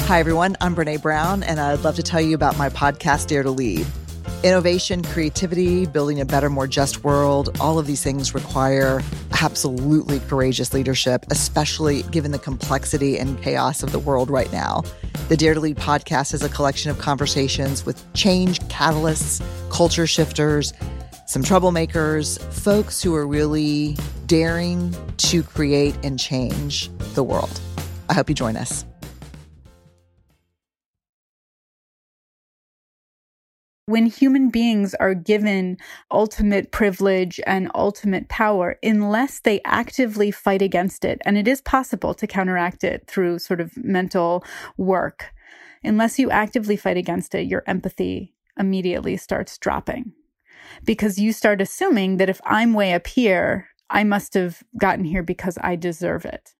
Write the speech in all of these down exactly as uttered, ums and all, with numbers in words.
Hi, everyone. I'm Brene Brown, and I'd love to tell you about my podcast, Dare to Lead. Innovation, creativity, building a better, more just world, all of these things require absolutely courageous leadership, especially given the complexity and chaos of the world right now. The Dare to Lead podcast is a collection of conversations with change catalysts, culture shifters, some troublemakers, folks who are really daring to create and change the world. I hope you join us. When human beings are given ultimate privilege and ultimate power, unless they actively fight against it, and it is possible to counteract it through sort of mental work, unless you actively fight against it, your empathy immediately starts dropping. Because you start assuming that if I'm way up here, I must have gotten here because I deserve it.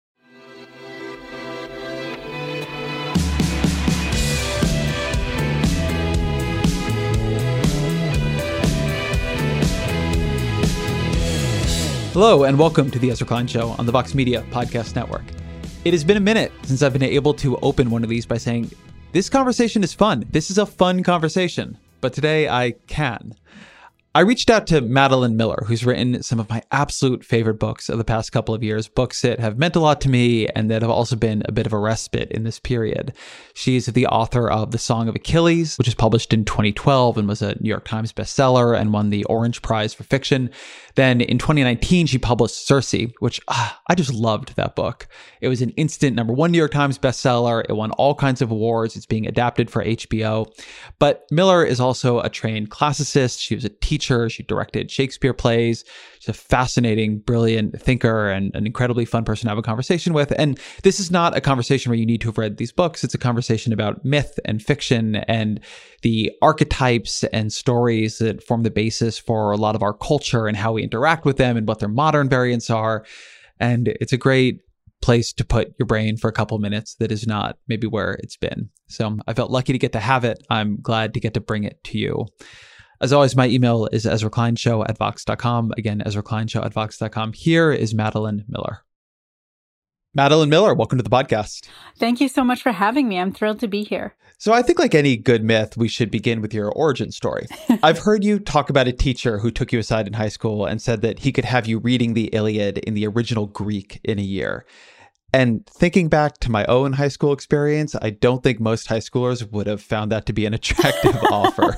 Hello, and welcome to the Ezra Klein Show on the Vox Media Podcast Network. It has been a minute since I've been able to open one of these by saying, this conversation is fun. This is a fun conversation. But today I can. I reached out to Madeline Miller, who's written some of my absolute favorite books of the past couple of years, books that have meant a lot to me and that have also been a bit of a respite in this period. She's the author of The Song of Achilles, which was published in twenty twelve and was a New York Times bestseller and won the Orange Prize for Fiction. Then in twenty nineteen, she published Circe, which ah, I just loved that book. It was an instant number one New York Times bestseller. It won all kinds of awards. It's being adapted for H B O. But Miller is also a trained classicist. She was a teacher. She directed Shakespeare plays. She's a fascinating, brilliant thinker and an incredibly fun person to have a conversation with. And this is not a conversation where you need to have read these books. It's a conversation about myth and fiction and the archetypes and stories that form the basis for a lot of our culture and how we interact with them and what their modern variants are. And it's a great place to put your brain for a couple of minutes that is not maybe where it's been. So I felt lucky to get to have it. I'm glad to get to bring it to you. As always, my email is ezra klein show at vox dot com. Again, ezra klein show at vox dot com. Here is Madeline Miller. Madeline Miller, welcome to the podcast. Thank you so much for having me. I'm thrilled to be here. So I think like any good myth, we should begin with your origin story. I've heard you talk about a teacher who took you aside in high school and said that he could have you reading the Iliad in the original Greek in a year. And thinking back to my own high school experience, I don't think most high schoolers would have found that to be an attractive offer.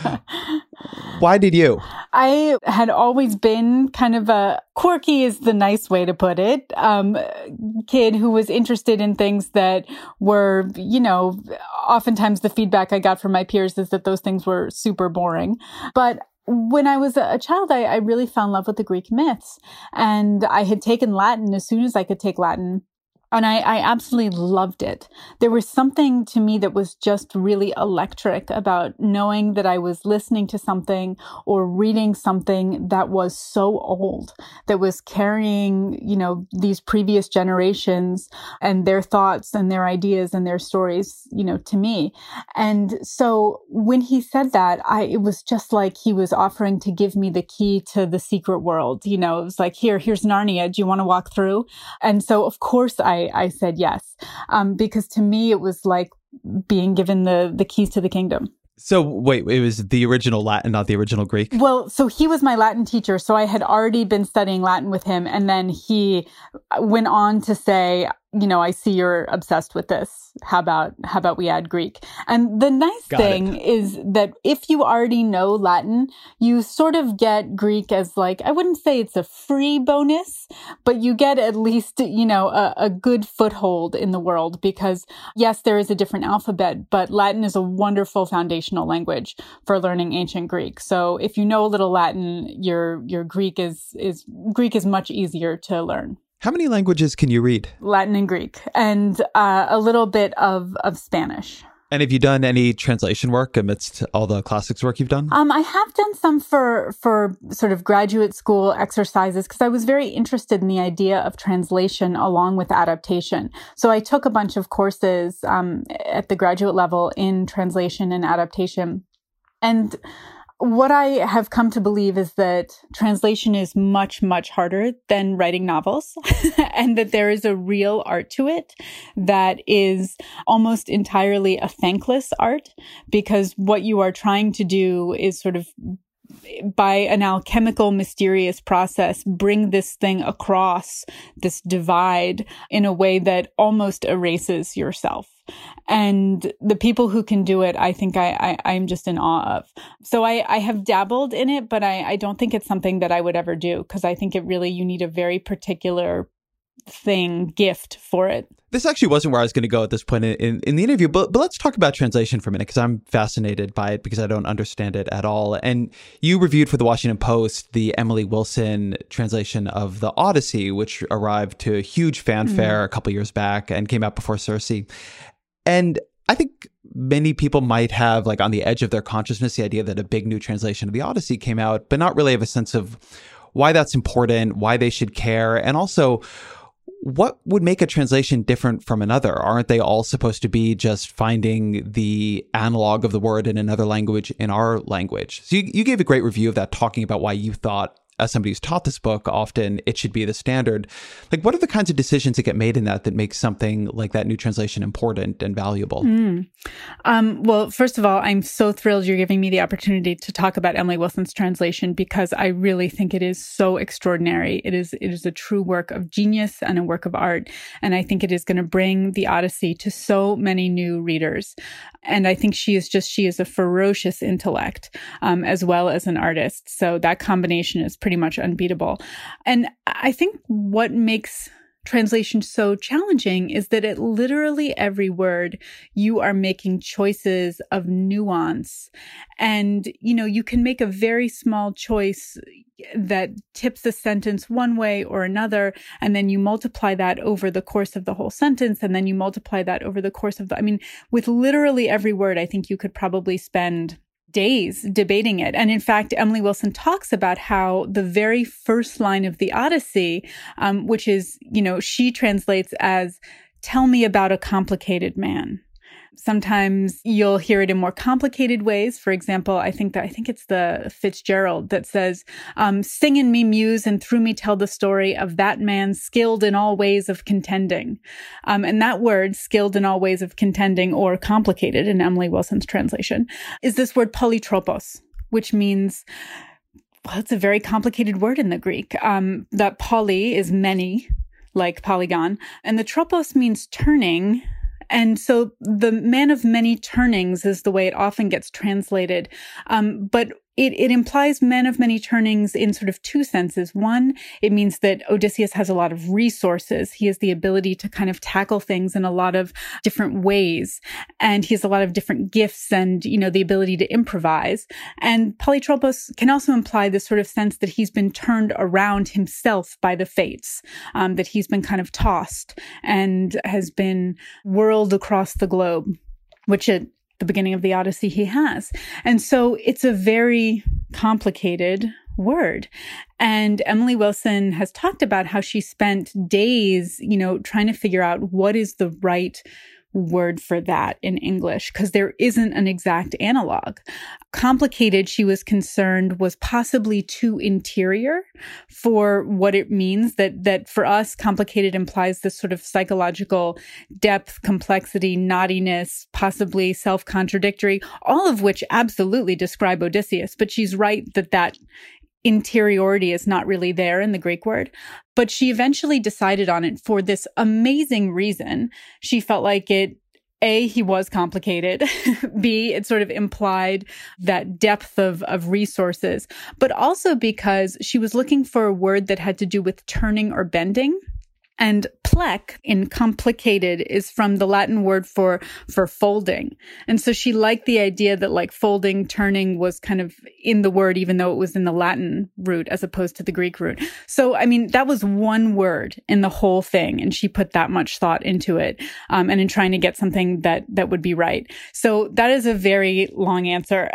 Why did you? I had always been kind of a quirky is the nice way to put it, um, kid who was interested in things that were, you know, oftentimes the feedback I got from my peers is that those things were super boring. But when I was a child, I, I really fell in love with the Greek myths. And I had taken Latin as soon as I could take Latin. And I, I absolutely loved it. There was something to me that was just really electric about knowing that I was listening to something or reading something that was so old, that was carrying, you know, these previous generations and their thoughts and their ideas and their stories, you know, to me. And so when he said that, I, it was just like he was offering to give me the key to the secret world. You know, it was like, here, here's Narnia. Do you want to walk through? And so, of course, I I said yes, um, because to me, it was like being given the the keys to the kingdom. So wait, it was the original Latin, not the original Greek? Well, so he was my Latin teacher. So I had already been studying Latin with him. And then he went on to say, you know, I see you're obsessed with this. How about, how about we add Greek? And the nice Got thing it. is that if you already know Latin, you sort of get Greek as like, I wouldn't say it's a free bonus, but you get at least, you know, a, a good foothold in the world because yes, there is a different alphabet, but Latin is a wonderful foundational language for learning ancient Greek. So if you know a little Latin, your, your Greek is, is, Greek is much easier to learn. How many languages can you read? Latin and Greek, and uh, a little bit of, of Spanish. And have you done any translation work amidst all the classics work you've done? Um, I have done some for for sort of graduate school exercises because I was very interested in the idea of translation along with adaptation. So I took a bunch of courses um, at the graduate level in translation and adaptation. And what I have come to believe is that translation is much, much harder than writing novels, and that there is a real art to it that is almost entirely a thankless art, because what you are trying to do is sort of, by an alchemical, mysterious process, bring this thing across this divide in a way that almost erases yourself. And the people who can do it, I think I, I, I'm just in awe of. So I, I have dabbled in it, but I, I don't think it's something that I would ever do, because I think it really, you need a very particular thing, gift for it. This actually wasn't where I was going to go at this point in, in, in the interview, but, but let's talk about translation for a minute, because I'm fascinated by it because I don't understand it at all. And you reviewed for the Washington Post the Emily Wilson translation of the Odyssey, which arrived to huge fanfare mm-hmm. a couple years back and came out before Circe. And I think many people might have, like, on the edge of their consciousness, the idea that a big new translation of the Odyssey came out, but not really have a sense of why that's important, why they should care, and also what would make a translation different from another? Aren't they all supposed to be just finding the analog of the word in another language in our language? So you, you gave a great review of that, talking about why you thought, as somebody who's taught this book, often it should be the standard. Like, what are the kinds of decisions that get made in that that make something like that new translation important and valuable? Mm. Um, well, first of all, I'm so thrilled you're giving me the opportunity to talk about Emily Wilson's translation, because I really think it is so extraordinary. It is, it is a true work of genius and a work of art. And I think it is going to bring the Odyssey to so many new readers. And I think she is just, she is a ferocious intellect, um, as well as an artist. So that combination is pretty much unbeatable. And I think what makes translation so challenging is that at literally every word, you are making choices of nuance. And, you know, you can make a very small choice that tips a sentence one way or another, and then you multiply that over the course of the whole sentence, and then you multiply that over the course of the, I mean, with literally every word, I think you could probably spend days debating it. And in fact, Emily Wilson talks about how the very first line of the Odyssey, um, which is, you know, she translates as, "Tell me about a complicated man." Sometimes you'll hear it in more complicated ways. For example, I think that I think it's the Fitzgerald that says, um, "Sing in me muse and through me tell the story of that man skilled in all ways of contending." Um, and that word, skilled in all ways of contending, or complicated in Emily Wilson's translation, is this word polytropos, which means, well, it's a very complicated word in the Greek. Um, that poly is many, like polygon, and the tropos means turning. And so the man of many turnings is the way it often gets translated. Um, but it, it implies man of many turnings in sort of two senses. One, it means that Odysseus has a lot of resources. He has the ability to kind of tackle things in a lot of different ways. And he has a lot of different gifts and, you know, the ability to improvise. And polytropos can also imply this sort of sense that he's been turned around himself by the fates, um, that he's been kind of tossed and has been whirled across the globe, which at the beginning of the Odyssey he has. And so it's a very complicated word. And Emily Wilson has talked about how she spent days, you know, trying to figure out what is the right word for that in English, because there isn't an exact analog. Complicated, she was concerned, was possibly too interior for what it means. That that for us, complicated implies this sort of psychological depth, complexity, knottiness, possibly self-contradictory, all of which absolutely describe Odysseus. But she's right that that interiority is not really there in the Greek word. But she eventually decided on it for this amazing reason. She felt like it, A, he was complicated. B, it sort of implied that depth of, of resources, but also because she was looking for a word that had to do with turning or bending. And plec in complicated is from the Latin word for, for folding. And so she liked the idea that like folding, turning was kind of in the word, even though it was in the Latin root as opposed to the Greek root. So, I mean, that was one word in the whole thing. And she put that much thought into it, um, and in trying to get something that, that would be right. So that is a very long answer.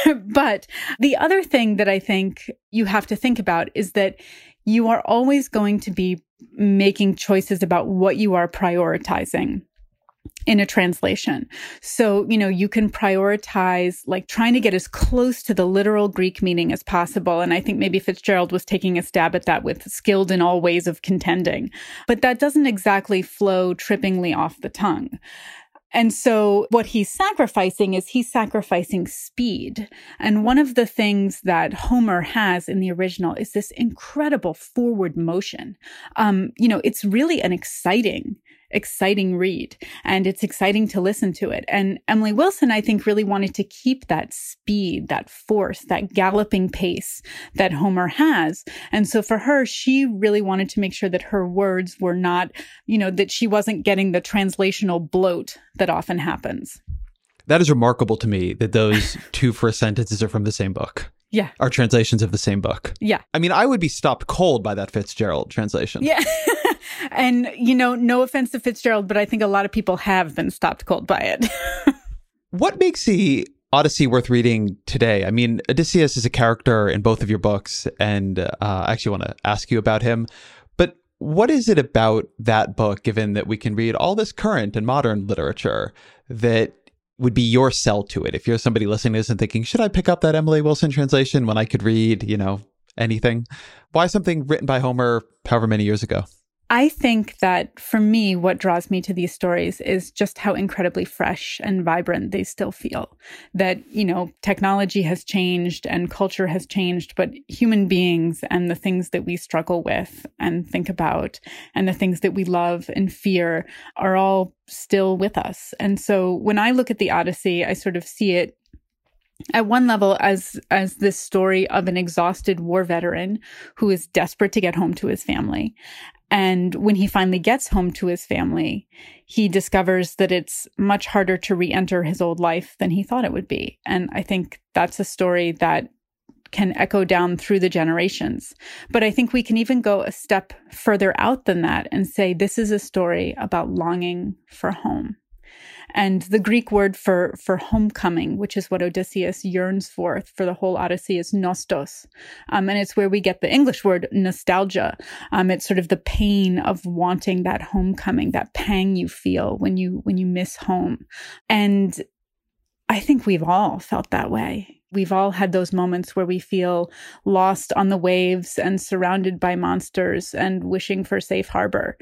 But the other thing that I think you have to think about is that you are always going to be making choices about what you are prioritizing. in a translation. So, you know, you can prioritize like trying to get as close to the literal Greek meaning as possible. And I think maybe Fitzgerald was taking a stab at that with skilled in all ways of contending. But that doesn't exactly flow trippingly off the tongue. And so what he's sacrificing is he's sacrificing speed. And one of the things that Homer has in the original is this incredible forward motion. Um, you know, it's really an exciting exciting read, and it's exciting to listen to it. And Emily Wilson, I think, really wanted to keep that speed, that force, that galloping pace that Homer has. And so for her, she really wanted to make sure that her words were not, you know, that she wasn't getting the translational bloat that often happens. That is remarkable to me that those two first sentences are from the same book. Yeah. Are translations of the same book. Yeah. I mean, I would be stopped cold by that Fitzgerald translation. Yeah. And, you know, no offense to Fitzgerald, but I think a lot of people have been stopped cold by it. What makes the Odyssey worth reading today? I mean, Odysseus is a character in both of your books, and uh, I actually want to ask you about him. But what is it about that book, given that we can read all this current and modern literature, that would be your sell to it? If you're somebody listening to this and thinking, should I pick up that Emily Wilson translation when I could read, you know, anything? Why something written by Homer however many years ago? I think that for me, what draws me to these stories is just how incredibly fresh and vibrant they still feel. That, you know, technology has changed and culture has changed, but human beings and the things that we struggle with and think about and the things that we love and fear are all still with us. And so when I look at the Odyssey, I sort of see it at one level as as this story of an exhausted war veteran who is desperate to get home to his family. And when he finally gets home to his family, he discovers that it's much harder to re-enter his old life than he thought it would be. And I think that's a story that can echo down through the generations. But I think we can even go a step further out than that and say this is a story about longing for home. And the Greek word for, for homecoming, which is what Odysseus yearns for for the whole Odyssey, is nostos. Um, and it's where we get the English word nostalgia. Um, it's sort of the pain of wanting that homecoming, that pang you feel when you when you miss home. And I think we've all felt that way. We've all had those moments where we feel lost on the waves and surrounded by monsters and wishing for safe harbor.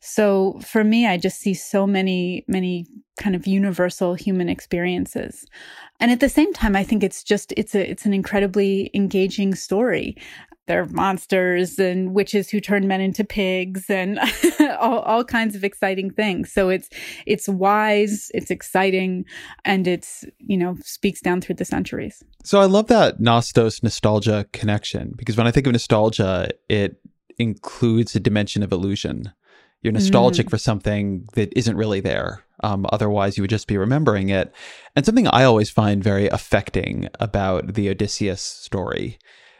So for me, I just see so many, many kind of universal human experiences. And at the same time, I think it's just, it's a, it's an incredibly engaging story. There are monsters and witches who turn men into pigs and all, all kinds of exciting things. So it's it's wise, it's exciting, and it's, you know, speaks down through the centuries. So I love that Nostos nostalgia connection, because when I think of nostalgia, it includes a dimension of illusion. You're nostalgic mm. for something that isn't really there. Um, otherwise, you would just be remembering it. And something I always find very affecting about the Odysseus story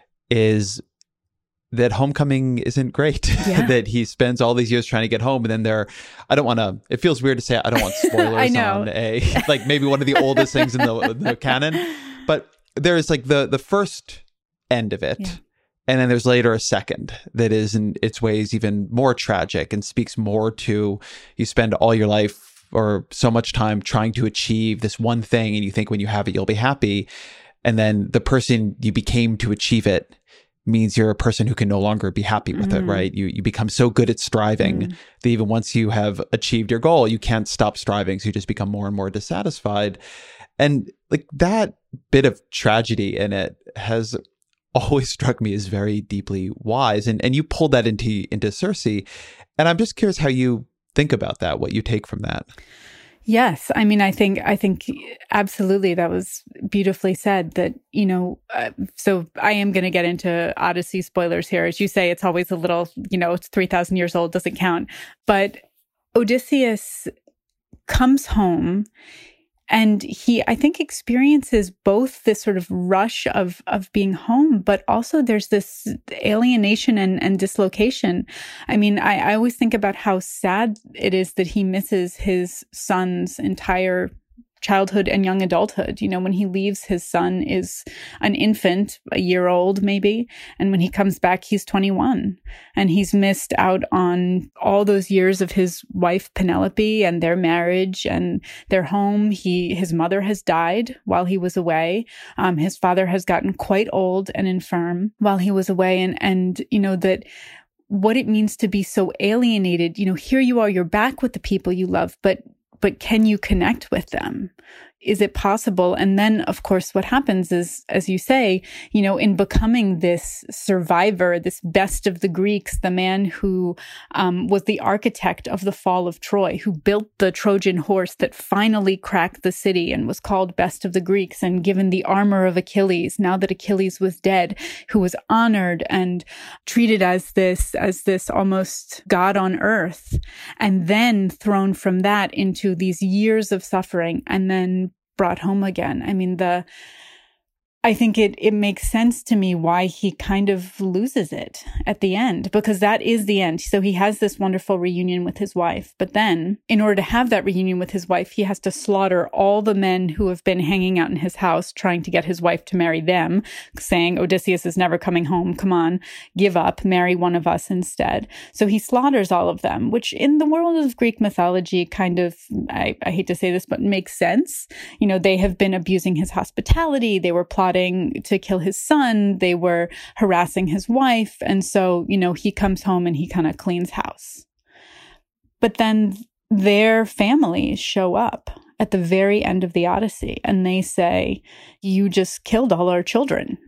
is that homecoming isn't great, yeah. that he spends all these years trying to get home. And then there, I don't want to, it feels weird to say, I don't want spoilers I know. on a, like maybe one of the oldest things in the, the canon, but there's like the, the first end of it. Yeah. And then there's later a second that is in its ways even more tragic and speaks more to, you spend all your life or so much time trying to achieve this one thing. And you think when you have it, you'll be happy. And then the person you became to achieve it means you're a person who can no longer be happy with mm. it, right? You you become so good at striving mm. that even once you have achieved your goal, you can't stop striving. So you just become more and more dissatisfied. And like that bit of tragedy in it has always struck me as very deeply wise. And and you pulled that into into Circe. And I'm just curious how you think about that, what you take from that. Yes. I mean, I think, I think absolutely that was beautifully said that, you know, uh, so I am going to get into Odyssey spoilers here. As you say, it's always a little, you know, it's three thousand years old, doesn't count. But Odysseus comes home and he, I think, experiences both this sort of rush of of being home, but also there's this alienation and, and dislocation. I mean, I, I always think about how sad it is that he misses his son's entire childhood and young adulthood. You know, when he leaves, his son is an infant, a year old maybe. And when he comes back, he's twenty-one. And he's missed out on all those years of his wife, Penelope, and their marriage and their home. He, his mother has died while he was away. Um, his father has gotten quite old and infirm while he was away. And, and, you know, that what it means to be so alienated, you know, here you are, you're back with the people you love, but But can you connect with them? Is it possible? And then, of course, what happens is, as you say, you know, in becoming this survivor, this best of the Greeks, the man who um, was the architect of the fall of Troy, who built the Trojan horse that finally cracked the city and was called best of the Greeks and given the armor of Achilles, now that Achilles was dead, who was honored and treated as this, as this almost God on earth, and then thrown from that into these years of suffering and then brought home again. I mean, the, I think it, it makes sense to me why he kind of loses it at the end, because that is the end. So he has this wonderful reunion with his wife. But then in order to have that reunion with his wife, he has to slaughter all the men who have been hanging out in his house, trying to get his wife to marry them, saying, Odysseus is never coming home. Come on, give up, marry one of us instead. So he slaughters all of them, which in the world of Greek mythology kind of, I, I hate to say this, but makes sense. You know, they have been abusing his hospitality. They were plotting to kill his son. They were harassing his wife. And so, you know, he comes home and he kind of cleans house. But then their families show up at the very end of the Odyssey and they say, you just killed all our children.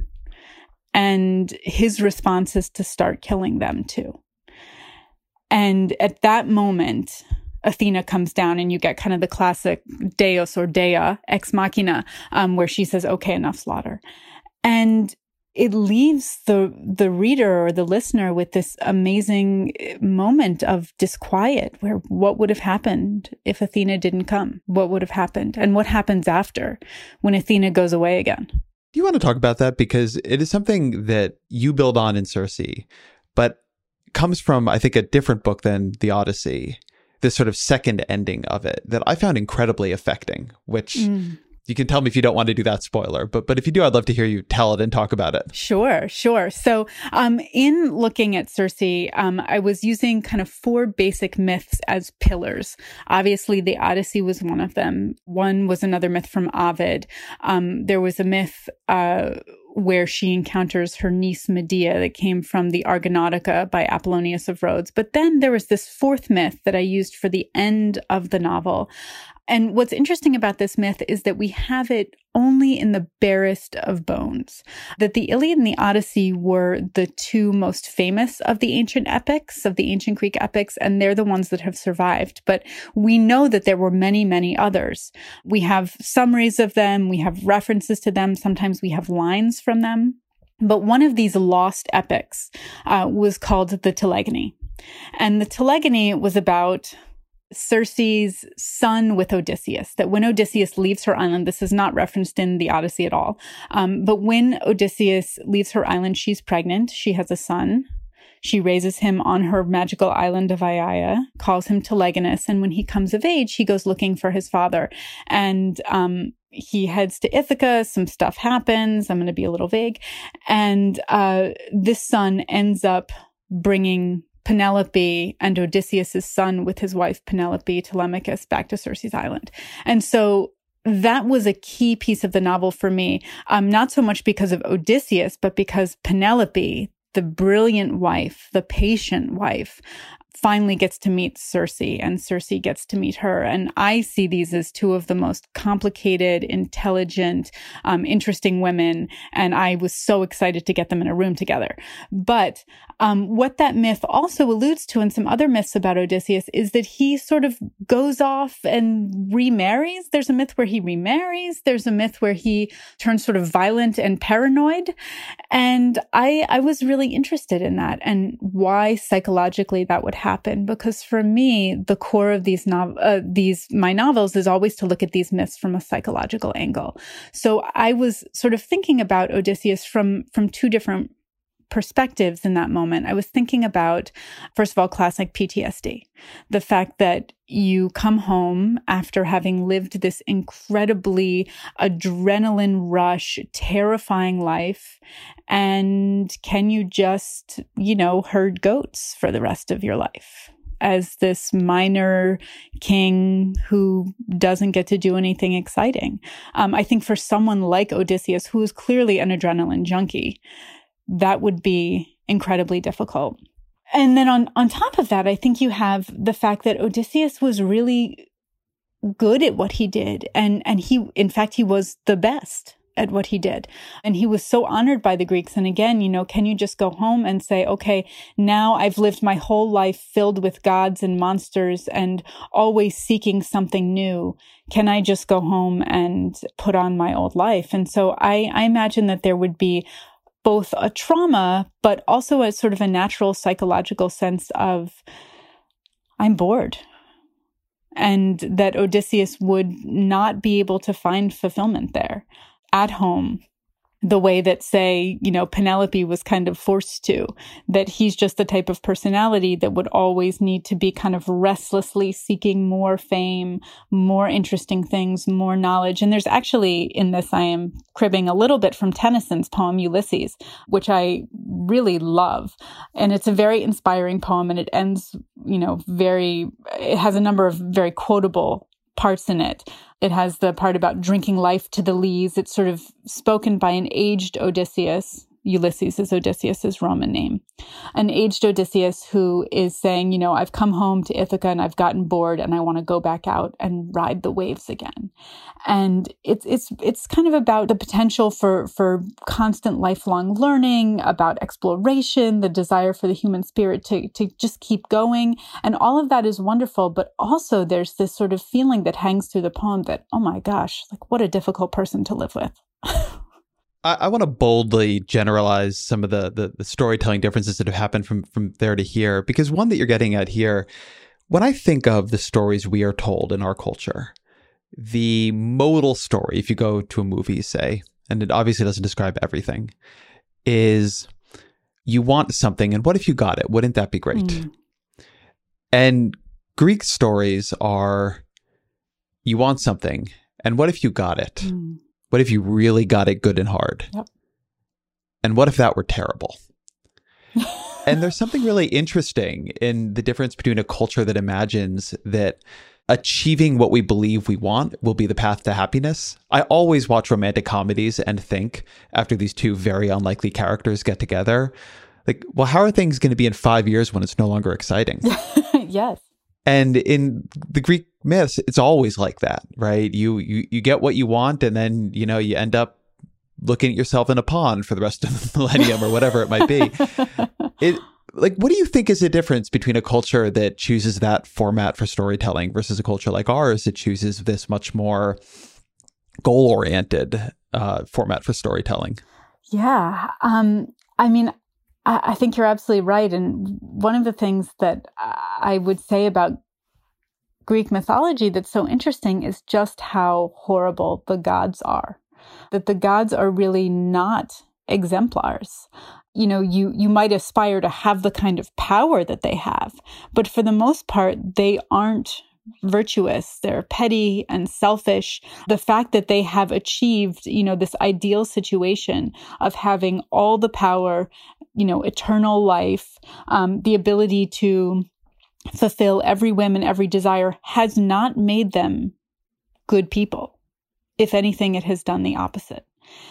And his response is to start killing them too. And at that moment, Athena comes down and you get kind of the classic Deus or Dea ex machina, um, where she says, okay, enough slaughter. And it leaves the the reader or the listener with this amazing moment of disquiet, where what would have happened if Athena didn't come? What would have happened? And what happens after when Athena goes away again? Do you want to talk about that? Because it is something that you build on in Circe, but comes from, I think, a different book than the Odyssey. This sort of second ending of it that I found incredibly affecting, which mm. you can tell me if you don't want to do that spoiler, but but if you do, I'd love to hear you tell it and talk about it. Sure, sure. So um, in looking at Circe, um, I was using kind of four basic myths as pillars. Obviously, the Odyssey was one of them. One was another myth from Ovid. Um, there was a myth uh where she encounters her niece Medea that came from the Argonautica by Apollonius of Rhodes. But then there was this fourth myth that I used for the end of the novel. And what's interesting about this myth is that we have it only in the barest of bones. That the Iliad and the Odyssey were the two most famous of the ancient epics, of the ancient Greek epics, and they're the ones that have survived. But we know that there were many, many others. We have summaries of them, we have references to them, sometimes we have lines from them. But one of these lost epics uh, was called the Telegony. And the Telegony was about Circe's son with Odysseus, that when Odysseus leaves her island, this is not referenced in the Odyssey at all, um, but when Odysseus leaves her island, she's pregnant, she has a son, she raises him on her magical island of Aiaia, calls him Telegonus, and when he comes of age, he goes looking for his father, and um, he heads to Ithaca, some stuff happens, I'm going to be a little vague, and uh, this son ends up bringing Penelope and Odysseus' son with his wife Penelope, Telemachus, back to Circe's island. And so that was a key piece of the novel for me, um, not so much because of Odysseus, but because Penelope, the brilliant wife, the patient wife, finally gets to meet Circe, and Circe gets to meet her. And I see these as two of the most complicated, intelligent, um, interesting women. And I was so excited to get them in a room together. But um, what that myth also alludes to, and some other myths about Odysseus, is that he sort of goes off and remarries. There's a myth where he remarries. There's a myth where he turns sort of violent and paranoid. And I, I was really interested in that and why psychologically that would happen. Because for me, the core of these nov- uh, these my novels is always to look at these myths from a psychological angle. So I was sort of thinking about Odysseus from from two different perspectives in that moment. I was thinking about, first of all, classic P T S D, the fact that you come home after having lived this incredibly adrenaline rush, terrifying life. And can you just, you know, herd goats for the rest of your life as this minor king who doesn't get to do anything exciting? Um, I think for someone like Odysseus, who is clearly an adrenaline junkie, that would be incredibly difficult. And then on, on top of that, I think you have the fact that Odysseus was really good at what he did. And, and he, in fact, he was the best at what he did. And he was so honored by the Greeks. And again, you know, can you just go home and say, okay, now I've lived my whole life filled with gods and monsters and always seeking something new. Can I just go home and put on my old life? And so I, I imagine that there would be both a trauma, but also a sort of a natural psychological sense of, I'm bored. And that Odysseus would not be able to find fulfillment there at home, the way that, say, you know, Penelope was kind of forced to, that he's just the type of personality that would always need to be kind of restlessly seeking more fame, more interesting things, more knowledge. And there's actually in this, I am cribbing a little bit from Tennyson's poem Ulysses, which I really love. And it's a very inspiring poem, and it ends, you know, very, it has a number of very quotable parts in it. It has the part about drinking life to the lees. It's sort of spoken by an aged Odysseus. Ulysses is Odysseus's Roman name. An aged Odysseus who is saying, you know, I've come home to Ithaca and I've gotten bored and I want to go back out and ride the waves again. And it's it's it's kind of about the potential for for constant lifelong learning, about exploration, the desire for the human spirit to to just keep going. And all of that is wonderful, but also there's this sort of feeling that hangs through the poem that, oh my gosh, like what a difficult person to live with. I, I want to boldly generalize some of the, the the storytelling differences that have happened from from there to here, because one that you're getting at here, when I think of the stories we are told in our culture, the modal story, if you go to a movie, say, and it obviously doesn't describe everything, is you want something, and what if you got it? Wouldn't that be great? Mm. And Greek stories are, you want something, and what if you got it? Mm. What if you really got it good and hard? Yep. And what if that were terrible? And there's something really interesting in the difference between a culture that imagines that achieving what we believe we want will be the path to happiness. I always watch romantic comedies and think, after these two very unlikely characters get together, like, well, how are things going to be in five years when it's no longer exciting? Yes. And in the Greek myths, it's always like that, right? You, you you get what you want, and then, you know, you end up looking at yourself in a pond for the rest of the millennium or whatever it might be. It like, what do you think is the difference between a culture that chooses that format for storytelling versus a culture like ours that chooses this much more goal-oriented uh, format for storytelling? Yeah. Um, I mean, I think you're absolutely right. And one of the things that I would say about Greek mythology that's so interesting is just how horrible the gods are. That the gods are really not exemplars. You know, you, you might aspire to have the kind of power that they have, but for the most part, they aren't virtuous. They're petty and selfish. The fact that they have achieved, you know, this ideal situation of having all the power, you know, eternal life, um, the ability to fulfill every whim and every desire has not made them good people. If anything, it has done the opposite.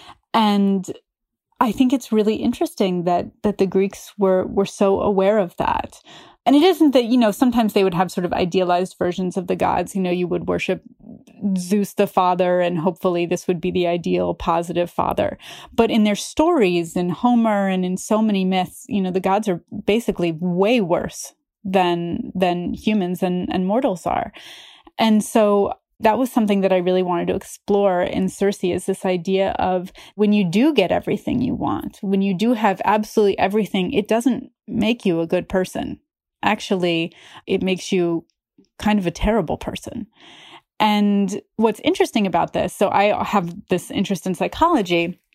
And I think it's really interesting that that the Greeks were were so aware of that. And it isn't that, you know, sometimes they would have sort of idealized versions of the gods. You know, you would worship Zeus the father, and hopefully this would be the ideal positive father. But in their stories, in Homer and in so many myths, you know, the gods are basically way worse than than humans and, and mortals are. And so that was something that I really wanted to explore in Circe, is this idea of when you do get everything you want, when you do have absolutely everything, it doesn't make you a good person. Actually, it makes you kind of a terrible person. And what's interesting about this, so I have this interest in psychology,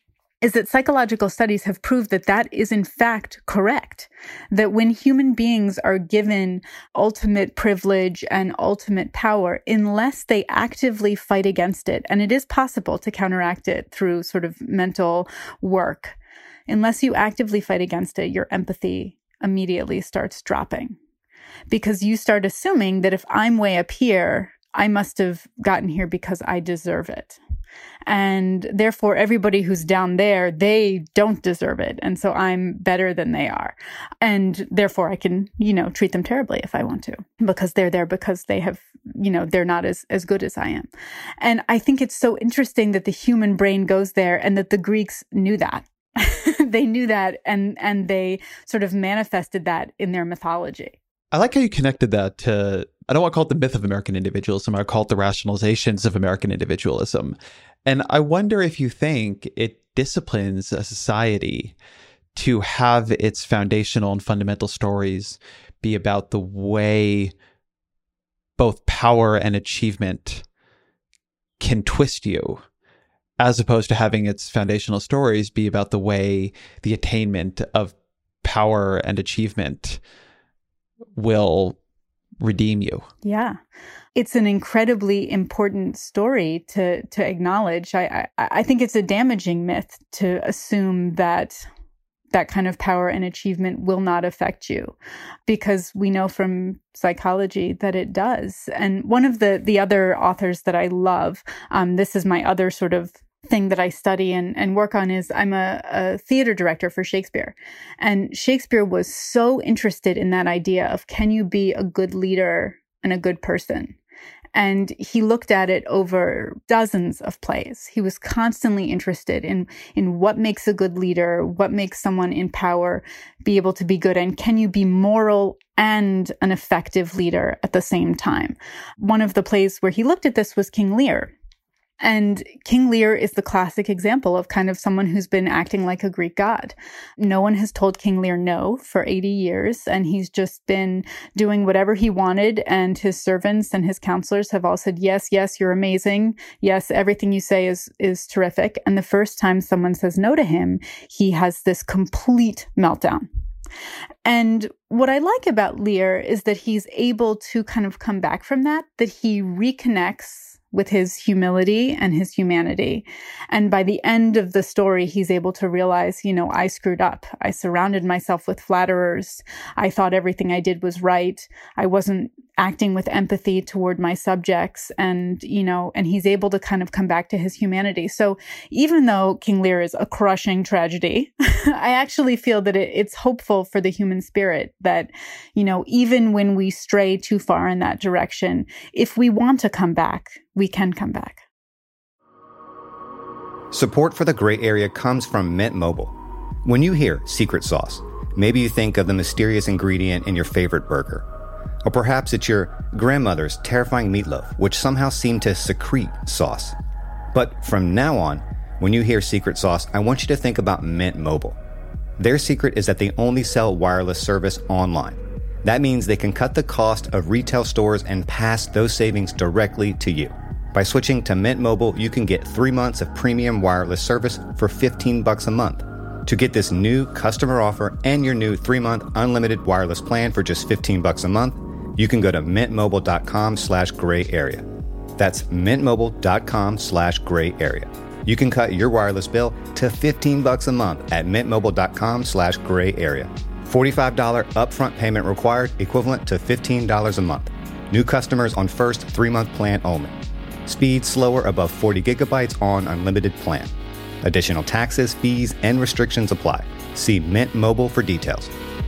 is that psychological studies have proved that that is in fact correct. That when human beings are given ultimate privilege and ultimate power, unless they actively fight against it, and it is possible to counteract it through sort of mental work, unless you actively fight against it, your empathy immediately starts dropping. Because you start assuming that if I'm way up here, I must have gotten here because I deserve it. And therefore, everybody who's down there, they don't deserve it. And so I'm better than they are. And therefore, I can, you know, treat them terribly if I want to, because they're there because they have, you know, they're not as, as good as I am. And I think it's so interesting that the human brain goes there and that the Greeks knew that. They knew that and, and they sort of manifested that in their mythology. I like how you connected that to, I don't want to call it the myth of American individualism. I call it the rationalizations of American individualism. And I wonder if you think it disciplines a society to have its foundational and fundamental stories be about the way both power and achievement can twist you, as opposed to having its foundational stories be about the way the attainment of power and achievement will redeem you. Yeah. It's an incredibly important story to to acknowledge. I, I I think it's a damaging myth to assume that that kind of power and achievement will not affect you, because we know from psychology that it does. And one of the the other authors that I love, um, this is my other sort of thing that I study and, and work on, is I'm a, a theater director for Shakespeare. And Shakespeare was so interested in that idea of, can you be a good leader and a good person? And he looked at it over dozens of plays. He was constantly interested in, in what makes a good leader, what makes someone in power be able to be good, and can you be moral and an effective leader at the same time? One of the plays where he looked at this was King Lear. And King Lear is the classic example of kind of someone who's been acting like a Greek god. No one has told King Lear no for eighty years, and he's just been doing whatever he wanted, and his servants and his counselors have all said, yes, yes, you're amazing. Yes, everything you say is, is terrific. And the first time someone says no to him, he has this complete meltdown. And what I like about Lear is that he's able to kind of come back from that, that he reconnects with his humility and his humanity. And by the end of the story, he's able to realize, you know, I screwed up. I surrounded myself with flatterers. I thought everything I did was right. I wasn't acting with empathy toward my subjects. And, you know, and he's able to kind of come back to his humanity. So even though King Lear is a crushing tragedy, I actually feel that it, it's hopeful for the human spirit that, you know, even when we stray too far in that direction, if we want to come back, we can come back. Support for the Gray Area comes from Mint Mobile. When you hear secret sauce, maybe you think of the mysterious ingredient in your favorite burger. Or perhaps it's your grandmother's terrifying meatloaf, which somehow seemed to secrete sauce. But from now on, when you hear secret sauce, I want you to think about Mint Mobile. Their secret is that they only sell wireless service online. That means they can cut the cost of retail stores and pass those savings directly to you. By switching to Mint Mobile, you can get three months of premium wireless service for fifteen bucks a month. To get this new customer offer and your new three-month unlimited wireless plan for just fifteen bucks a month, you can go to mintmobile.com slash gray area. That's mintmobile.com slash gray area. You can cut your wireless bill to fifteen bucks a month at mintmobile.com slash gray area. forty-five dollars upfront payment required, equivalent to fifteen dollars a month. New customers on first three-month plan only. Speed slower above forty gigabytes on unlimited plan. Additional taxes, fees, and restrictions apply. See Mint Mobile for details.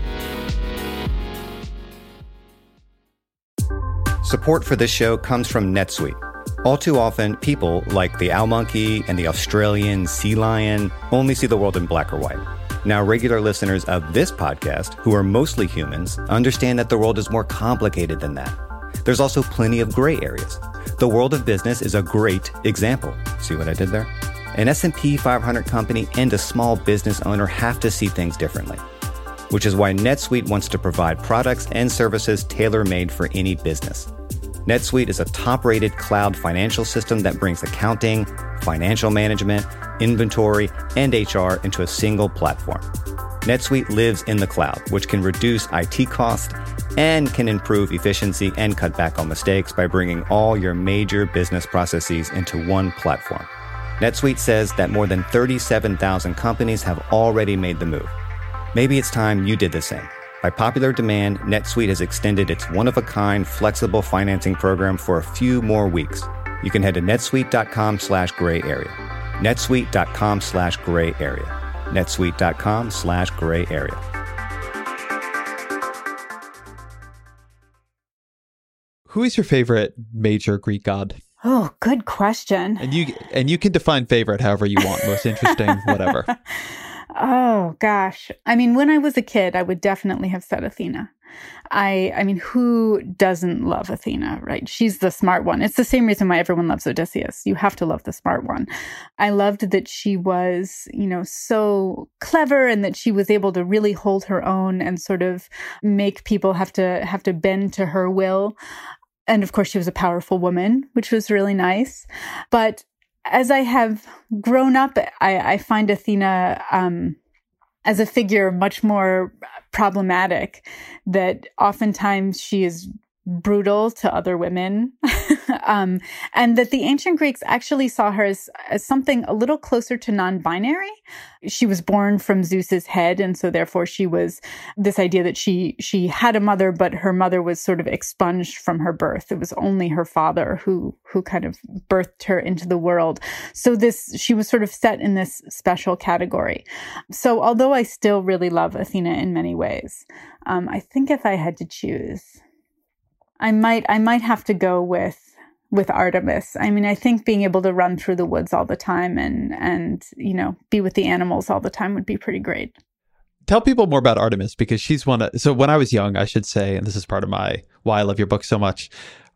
Support for this show comes from NetSuite. All too often, people like the owl monkey and the Australian sea lion only see the world in black or white. Now, regular listeners of this podcast, who are mostly humans, understand that the world is more complicated than that. There's also plenty of gray areas. The world of business is a great example. See what I did there? An S and P five hundred company and a small business owner have to see things differently, which is why NetSuite wants to provide products and services tailor-made for any business. NetSuite is a top-rated cloud financial system that brings accounting, financial management, inventory, and H R into a single platform. NetSuite lives in the cloud, which can reduce I T costs and can improve efficiency and cut back on mistakes by bringing all your major business processes into one platform. NetSuite says that more than thirty-seven thousand companies have already made the move. Maybe it's time you did the same. By popular demand, NetSuite has extended its one-of-a-kind flexible financing program for a few more weeks. You can head to netsuite.com slash gray area. netsuite.com slash gray area. netsuite.com slash gray area. Who is your favorite major Greek god? Oh, good question. And you and you can define favorite however you want, most interesting, whatever. Oh, gosh. I mean, when I was a kid, I would definitely have said Athena. I I mean, who doesn't love Athena, right? She's the smart one. It's the same reason why everyone loves Odysseus. You have to love the smart one. I loved that she was, you know, so clever and that she was able to really hold her own and sort of make people have to have to bend to her will. And of course, she was a powerful woman, which was really nice. But as I have grown up, I, I find Athena um, as a figure much more problematic, that oftentimes she is brutal to other women. um, and that the ancient Greeks actually saw her as, as something a little closer to non-binary. She was born from Zeus's head, and so therefore she was this idea that she she had a mother, but her mother was sort of expunged from her birth. It was only her father who who kind of birthed her into the world. So this she was sort of set in this special category. So although I still really love Athena in many ways, um, I think if I had to choose, I might I might have to go with with Artemis. I mean, I think being able to run through the woods all the time and and you know be with the animals all the time would be pretty great. Tell people more about Artemis, because she's one of, so when I was young, I should say, and this is part of my why I love your book so much,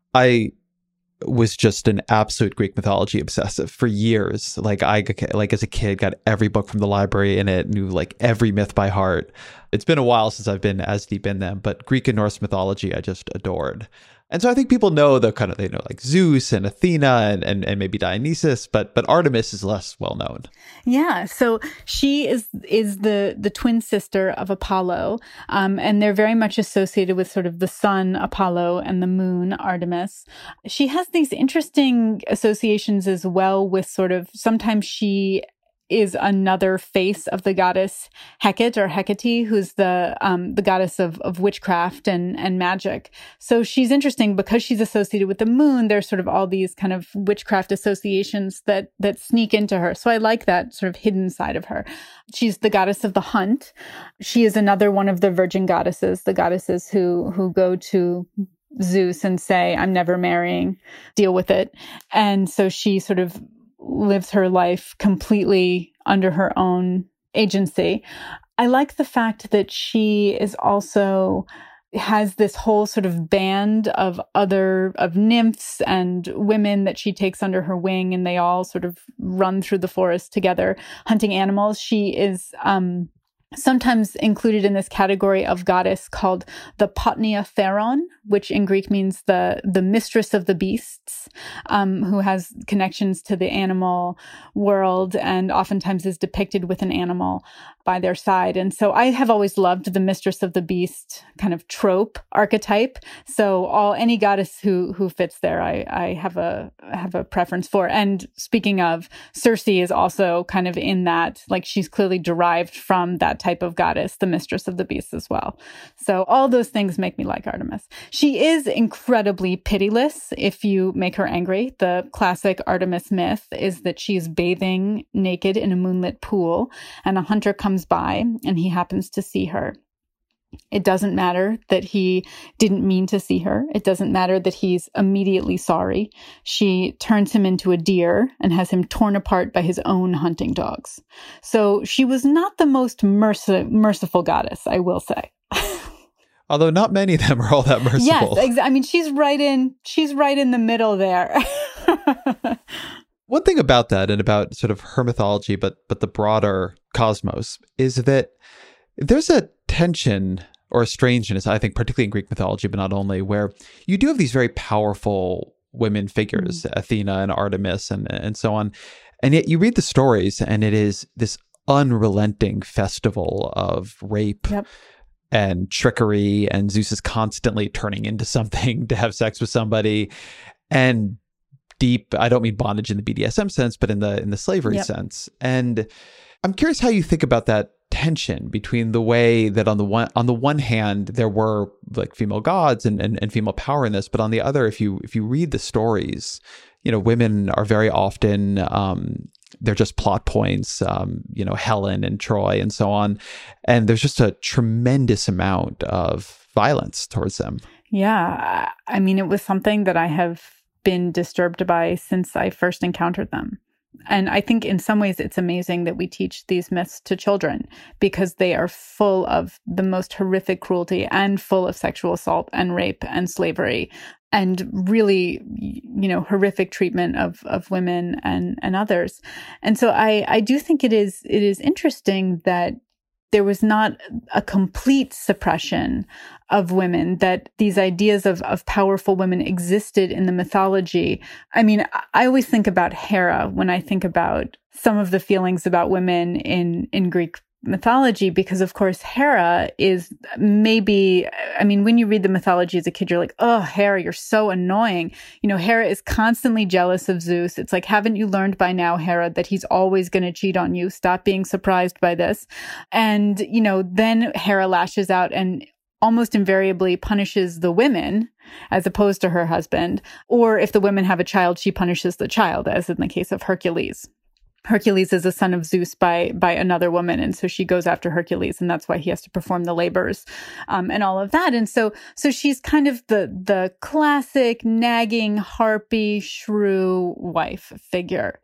I was just an absolute Greek mythology obsessive for years. Like I like as a kid got every book from the library in it, knew like every myth by heart. It's been a while since I've been as deep in them, but Greek and Norse mythology I just adored. And so I think people know the kind of, they know like Zeus and Athena and, and, and maybe Dionysus, but but Artemis is less well known. Yeah, so she is is the the twin sister of Apollo, um, and they're very much associated with sort of the sun, Apollo, and the moon, Artemis. She has these interesting associations as well with sort of, sometimes she is another face of the goddess Hecate or Hecate, who's the um, the goddess of, of witchcraft and, and magic. So she's interesting because she's associated with the moon. There's sort of all these kind of witchcraft associations that that sneak into her. So I like that sort of hidden side of her. She's the goddess of the hunt. She is another one of the virgin goddesses, the goddesses who who go to Zeus and say, I'm never marrying, deal with it. And so she sort of lives her life completely under her own agency. I like the fact that she is also has this whole sort of band of other, of nymphs and women that she takes under her wing, and they all sort of run through the forest together, hunting animals. She is, um, sometimes included in this category of goddess called the Potnia Theron, which in Greek means the the mistress of the beasts, um, who has connections to the animal world and oftentimes is depicted with an animal by their side. And so I have always loved the mistress of the beast kind of trope archetype. So all any goddess who who fits there, I I have a have a preference for. And speaking of, Circe is also kind of in that, like she's clearly derived from that type of goddess, the mistress of the beast as well. So all those things make me like Artemis. She is incredibly pitiless if you make her angry. The classic Artemis myth is that she's bathing naked in a moonlit pool, and a hunter comes by and he happens to see her. It doesn't matter that he didn't mean to see her. It doesn't matter that he's immediately sorry. She turns him into a deer and has him torn apart by his own hunting dogs. So she was not the most merci- merciful goddess, I will say. Although not many of them are all that merciful. Yes, exa- I mean, she's right in, she's right in the middle there. One thing about that and about sort of her mythology, but but the broader cosmos, is that there's a tension or a strangeness, I think, particularly in Greek mythology, but not only, where you do have these very powerful women figures, mm-hmm. Athena and Artemis and, and so on. And yet you read the stories and it is this unrelenting festival of rape yep. and trickery, and Zeus is constantly turning into something to have sex with somebody. And deep, I don't mean bondage in the B D S M sense, but in the in the slavery yep. sense. And I'm curious how you think about that tension between the way that on the one on the one hand there were like female gods and, and, and female power in this, but on the other, if you if you read the stories, you know, women are very often um, they're just plot points, um, you know, Helen and Troy and so on, and there's just a tremendous amount of violence towards them. Yeah, I mean, it was something that I have been disturbed by since I first encountered them. And I think in some ways it's amazing that we teach these myths to children, because they are full of the most horrific cruelty and full of sexual assault and rape and slavery and really, you know, horrific treatment of, of women and, and others. And so I, I do think it is, it is interesting that there was not a complete suppression of women, that these ideas of, of powerful women existed in the mythology. I mean, I always think about Hera when I think about some of the feelings about women in, in Greek mythology, because of course Hera is maybe, I mean, when you read the mythology as a kid, you're like, oh, Hera, you're so annoying. You know, Hera is constantly jealous of Zeus. It's like, haven't you learned by now, Hera, that he's always going to cheat on you? Stop being surprised by this. And, you know, then Hera lashes out and almost invariably punishes the women as opposed to her husband. Or if the women have a child, she punishes the child, as in the case of Hercules. Hercules is a son of Zeus by by another woman, and so she goes after Hercules, and that's why he has to perform the labors, um, and all of that. And so, so she's kind of the the classic nagging, harpy, shrew wife figure.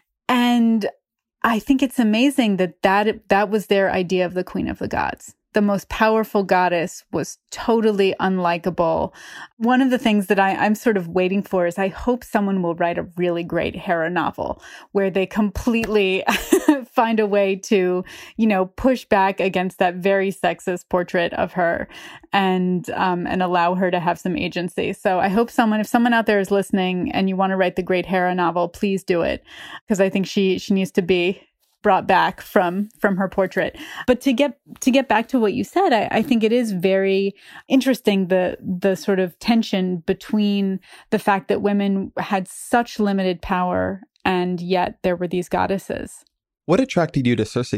And I think it's amazing that that that was their idea of the Queen of the Gods. The most powerful goddess was totally unlikable. One of the things that I, I'm sort of waiting for is I hope someone will write a really great Hera novel where they completely find a way to, you know, push back against that very sexist portrait of her and um, and allow her to have some agency. So I hope someone, if someone out there is listening and you want to write the great Hera novel, please do it, because I think she she needs to be brought back from from her portrait. But to get to get back to what you said, I, I think it is very interesting, the the sort of tension between the fact that women had such limited power and yet there were these goddesses. What attracted you to Circe?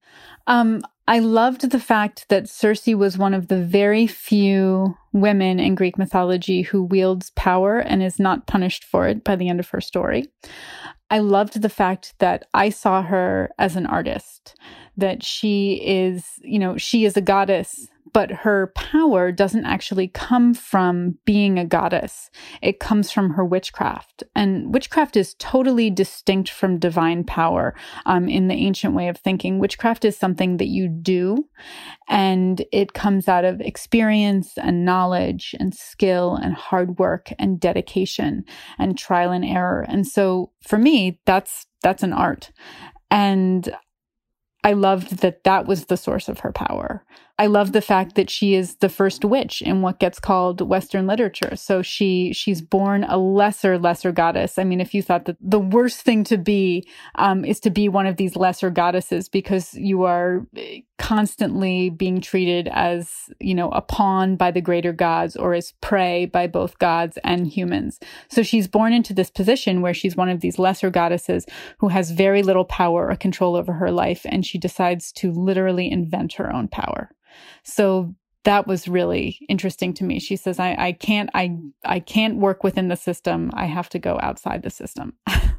Um, I loved the fact that Circe was one of the very few women in Greek mythology who wields power and is not punished for it by the end of her story. I loved the fact that I saw her as an artist, that she is, you know, she is a goddess, but her power doesn't actually come from being a goddess. It comes from her witchcraft. And witchcraft is totally distinct from divine power um, in the ancient way of thinking. Witchcraft is something that you do, and it comes out of experience and knowledge and skill and hard work and dedication and trial and error. And so for me, that's that's an art. And I loved that that was the source of her power. I love the fact that she is the first witch in what gets called Western literature. So she she's born a lesser, lesser goddess. I mean, if you thought that the worst thing to be um, is to be one of these lesser goddesses because you are constantly being treated as, you know, a pawn by the greater gods or as prey by both gods and humans. So she's born into this position where she's one of these lesser goddesses who has very little power or control over her life, and she decides to literally invent her own power. So that was really interesting to me. She says, I, I can't, I, I can't work within the system. I have to go outside the system.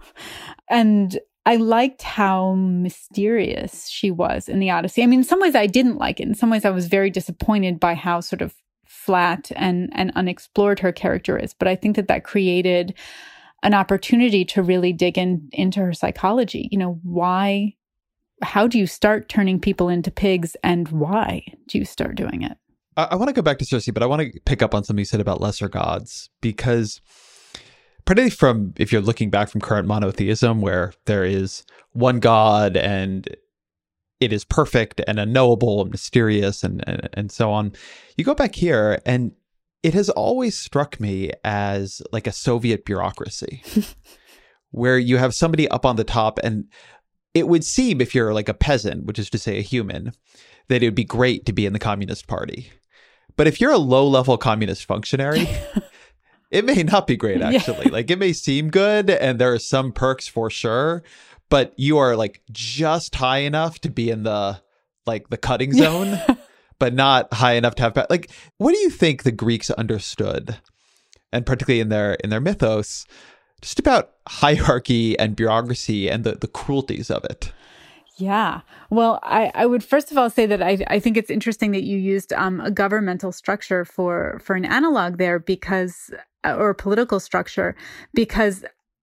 And I liked how mysterious she was in the Odyssey. I mean, in some ways I didn't like it. In some ways I was very disappointed by how sort of flat and, and unexplored her character is. But I think that that created an opportunity to really dig in into her psychology. You know, why How do you start turning people into pigs, and why do you start doing it? I, I want to go back to Circe, but I want to pick up on something you said about lesser gods, because particularly from, if you're looking back from current monotheism, where there is one god and it is perfect and unknowable and mysterious and, and and so on. You go back here and it has always struck me as like a Soviet bureaucracy where you have somebody up on the top, and it would seem, if you're like a peasant, which is to say a human, that it would be great to be in the Communist Party. But if you're a low-level communist functionary, it may not be great, actually. Yeah. Like, it may seem good, and there are some perks for sure, but you are like just high enough to be in the like the cutting zone, but not high enough to have like. What do you think the Greeks understood, and particularly in their in their mythos, just about hierarchy and bureaucracy and the, the cruelties of it? Yeah. Well, I, I would first of all say that I, I think it's interesting that you used um, a governmental structure for, for an analog there because, or a political structure, because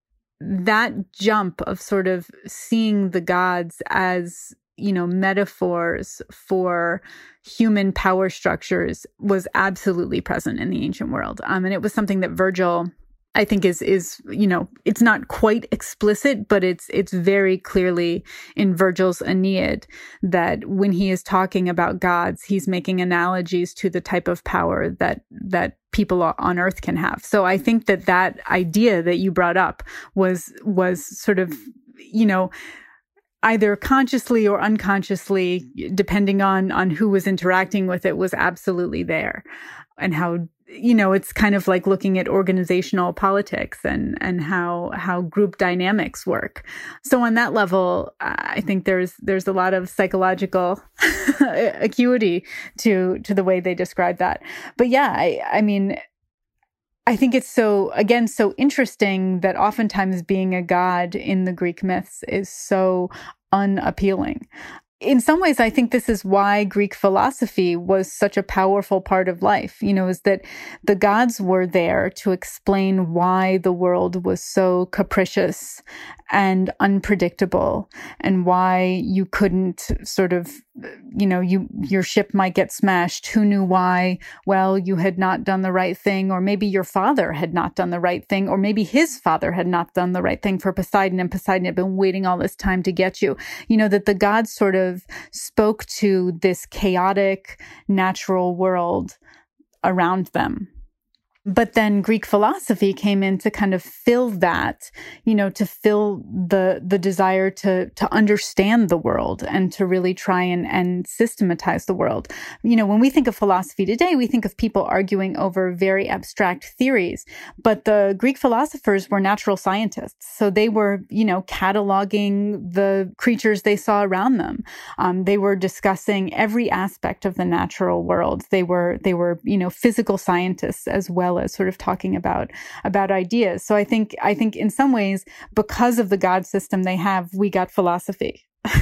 that jump of sort of seeing the gods as, you know, metaphors for human power structures was absolutely present in the ancient world. Um, and it was something that Virgil, I think is, is, you know, it's not quite explicit, but it's, it's very clearly in Virgil's Aeneid that when he is talking about gods, he's making analogies to the type of power that, that people on earth can have. So I think that that idea that you brought up was, was sort of, you know, either consciously or unconsciously, depending on, on who was interacting with it, was absolutely there. And how, you know, it's kind of like looking at organizational politics and, and how, how group dynamics work. So on that level, I think there's, there's a lot of psychological acuity to, to the way they describe that. But yeah, I, I mean, I think it's so, again, so interesting that oftentimes being a god in the Greek myths is so unappealing. In some ways, I think this is why Greek philosophy was such a powerful part of life, you know, is that the gods were there to explain why the world was so capricious and unpredictable and why you couldn't sort of, you know, you, your ship might get smashed. Who knew why? Well, you had not done the right thing, or maybe your father had not done the right thing, or maybe his father had not done the right thing for Poseidon, and Poseidon had been waiting all this time to get you. You know, that the gods sort of spoke to this chaotic natural world around them. But then Greek philosophy came in to kind of fill that, you know, to fill the the desire to to understand the world and to really try and, and systematize the world. You know, when we think of philosophy today, we think of people arguing over very abstract theories. But the Greek philosophers were natural scientists. So they were, you know, cataloging the creatures they saw around them. Um, they were discussing every aspect of the natural world. They were, they were, you know, physical scientists as well as sort of talking about, about ideas. So I think, I think in some ways, because of the God system they have, we got philosophy.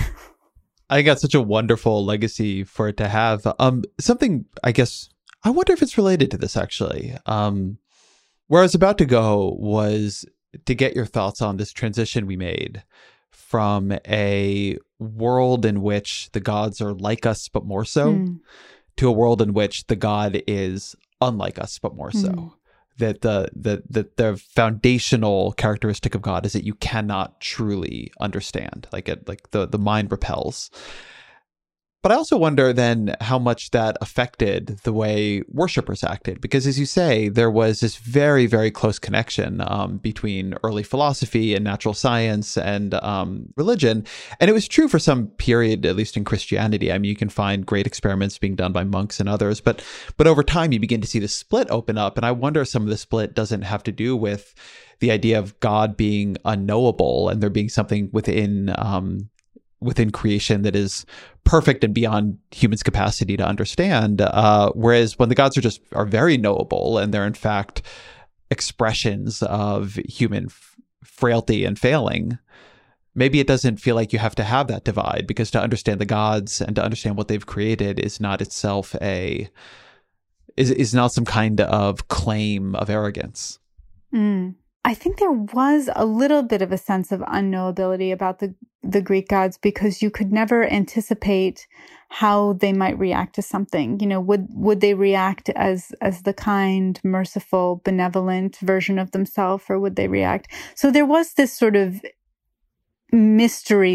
I got such a wonderful legacy for it to have. Um, something, I guess, I wonder if it's related to this actually. Um, where I was about to go was to get your thoughts on this transition we made from a world in which the gods are like us, but more so, mm. to a world in which the god is unlike us, but more so. Mm. That the, the the the foundational characteristic of God is that you cannot truly understand. Like it, like the the mind repels. But I also wonder then how much that affected the way worshipers acted, because as you say, there was this very, very close connection um, between early philosophy and natural science and um, religion. And it was true for some period, at least in Christianity. I mean, you can find great experiments being done by monks and others, but but over time you begin to see the split open up. And I wonder if some of the split doesn't have to do with the idea of God being unknowable and there being something within um, within creation that is perfect and beyond humans' capacity to understand. Uh, whereas when the gods are just are very knowable and they're in fact expressions of human f- frailty and failing, maybe it doesn't feel like you have to have that divide, because to understand the gods and to understand what they've created is not itself a is is not some kind of claim of arrogance. Mm. I think there was a little bit of a sense of unknowability about the, the Greek gods, because you could never anticipate how they might react to something. You know, would would they react as as the kind, merciful, benevolent version of themselves, or would they react? So there was this sort of mystery that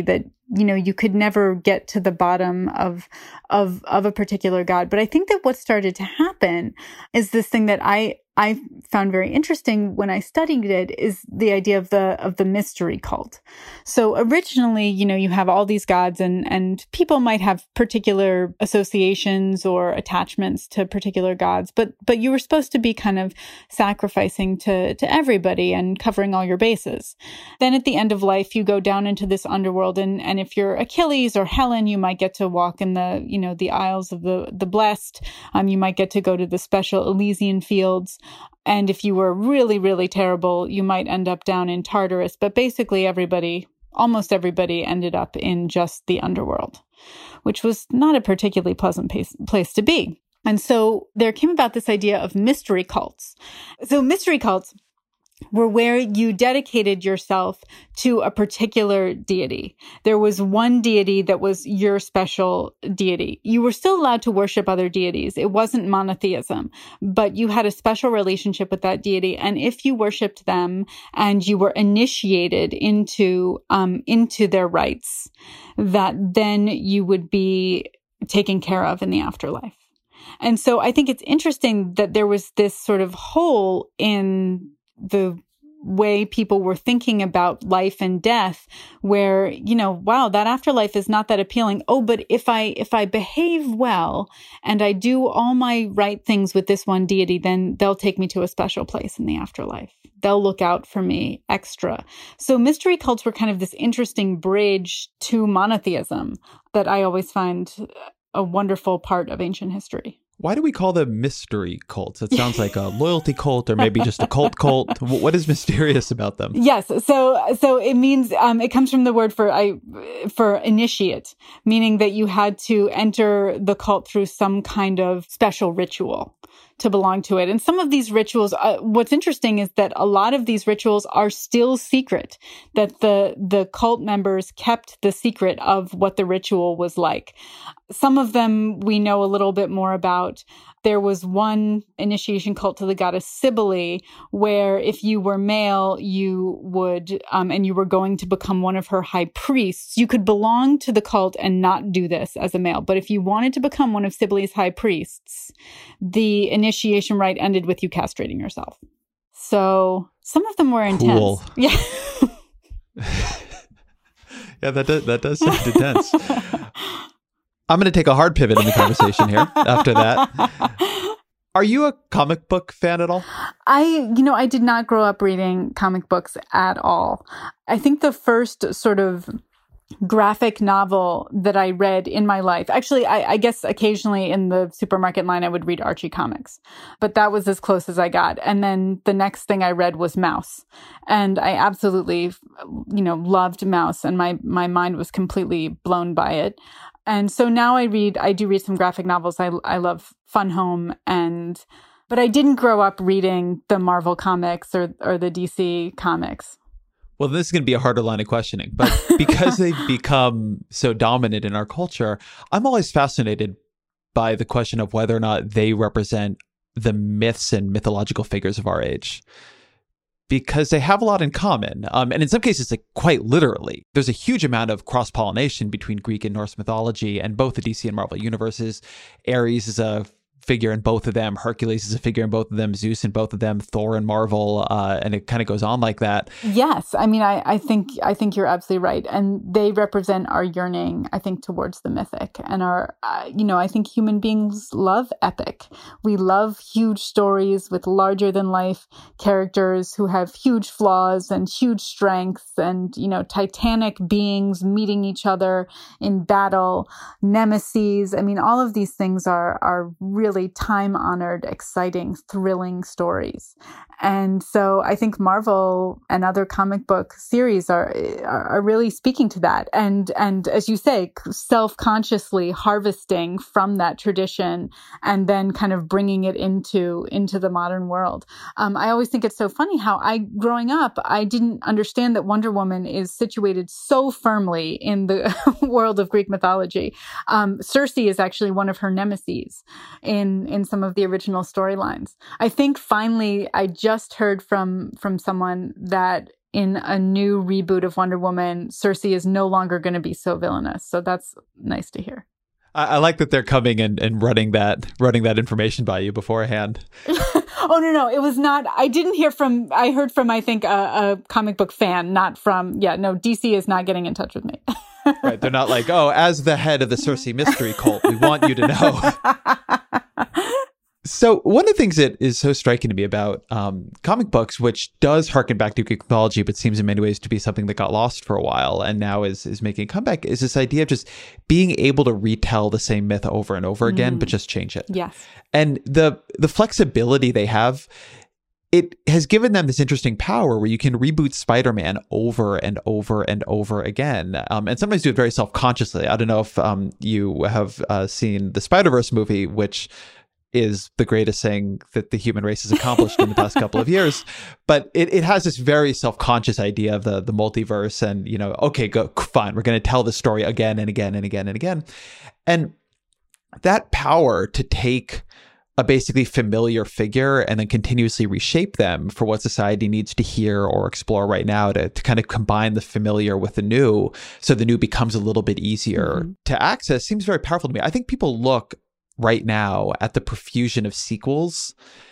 you know, you could never get to the bottom of, of, of a particular god. But I think that what started to happen is this thing that I, I found very interesting when I studied it is the idea of the of the mystery cult. So originally, you know, you have all these gods and and people might have particular associations or attachments to particular gods, but but you were supposed to be kind of sacrificing to to everybody and covering all your bases. Then at the end of life, you go down into this underworld, and and if you're Achilles or Helen, you might get to walk in the, you know, the Isles of the the Blessed. Um, you might get to go to the special Elysian fields. And if you were really, really terrible, you might end up down in Tartarus. But basically everybody, almost everybody ended up in just the underworld, which was not a particularly pleasant place, place to be. And so there came about this idea of mystery cults. So mystery cults were where you dedicated yourself to a particular deity. There was one deity that was your special deity. You were still allowed to worship other deities. It wasn't monotheism, but you had a special relationship with that deity. And if you worshiped them and you were initiated into, um, into their rites, that then you would be taken care of in the afterlife. And so I think it's interesting that there was this sort of hole in the way people were thinking about life and death, where, you know, wow, that afterlife is not that appealing. Oh, but if I, if I behave well and I do all my right things with this one deity, then they'll take me to a special place in the afterlife. They'll look out for me extra. So mystery cults were kind of this interesting bridge to monotheism that I always find a wonderful part of ancient history. Why do we call them mystery cults? It sounds like a loyalty cult or maybe just a cult cult. What is mysterious about them? Yes. So, so it means, um, it comes from the word for, I, for initiate, meaning that you had to enter the cult through some kind of special ritual to belong to it. And some of these rituals, uh, what's interesting is that a lot of these rituals are still secret, that the, the cult members kept the secret of what the ritual was like. Some of them we know a little bit more about. There was one initiation cult to the goddess Cybele, where if you were male, you would, um, and you were going to become one of her high priests, you could belong to the cult and not do this as a male. But if you wanted to become one of Cybele's high priests, the initiation rite ended with you castrating yourself. So some of them were intense. Cool. Yeah. Yeah, that does, that does sound intense. I'm going to take a hard pivot in the conversation here after that. Are you a comic book fan at all? I, you know, I did not grow up reading comic books at all. I think the first sort of graphic novel that I read in my life, actually, I, I guess occasionally in the supermarket line, I would read Archie comics, but that was as close as I got. And then the next thing I read was Mouse. And I absolutely, you know, loved Mouse, and my, my mind was completely blown by it. And so now I read, I do read some graphic novels. I I love Fun Home, and, but I didn't grow up reading the Marvel comics or, or the D C comics. Well, this is going to be a harder line of questioning, but because they've become so dominant in our culture, I'm always fascinated by the question of whether or not they represent the myths and mythological figures of our age. Because they have a lot in common. Um, and in some cases, like quite literally, there's a huge amount of cross-pollination between Greek and Norse mythology and both the D C and Marvel universes. Ares is a figure in both of them. Hercules is a figure in both of them. Zeus in both of them. Thor in Marvel. Uh, and it kind of goes on like that. Yes. I mean, I, I think I think you're absolutely right. And they represent our yearning, I think, towards the mythic. And our, uh, you know, I think human beings love epic. We love huge stories with larger than life characters who have huge flaws and huge strengths, and, you know, titanic beings meeting each other in battle, nemesis. I mean, all of these things are, are really time-honored, exciting, thrilling stories. And so I think Marvel and other comic book series are are really speaking to that. And and as you say, self-consciously harvesting from that tradition and then kind of bringing it into into the modern world. Um, I always think it's so funny how I, growing up, I didn't understand that Wonder Woman is situated so firmly in the world of Greek mythology. Um, Circe is actually one of her nemeses in in some of the original storylines. I think finally I just heard from from someone that in a new reboot of Wonder Woman, Cersei is no longer going to be so villainous. So that's nice to hear. I, I like that they're coming and, and running that running that information by you beforehand. Oh, no, no, it was not. I didn't hear from, I heard from, I think, a, a comic book fan, not from, yeah, no, D C is not getting in touch with me. Right. They're not like, oh, as the head of the Cersei mystery cult, we want you to know. So one of the things that is so striking to me about um, comic books, which does harken back to Greek mythology, but seems in many ways to be something that got lost for a while and now is is making a comeback, is this idea of just being able to retell the same myth over and over again, mm. but just change it. Yes. And the the flexibility they have, it has given them this interesting power where you can reboot Spider-Man over and over and over again. Um, and sometimes do it very self-consciously. I don't know if um, you have uh, seen the Spider-Verse movie, which is the greatest thing that the human race has accomplished in the past couple of years. But it, it has this very self-conscious idea of the, the multiverse and, you know, okay, go, fine, we're going to tell the story again and again and again and again. And that power to take a basically familiar figure and then continuously reshape them for what society needs to hear or explore right now, to, to kind of combine the familiar with the new so the new becomes a little bit easier mm-hmm. to access seems very powerful to me. I think people look right now at the profusion of sequels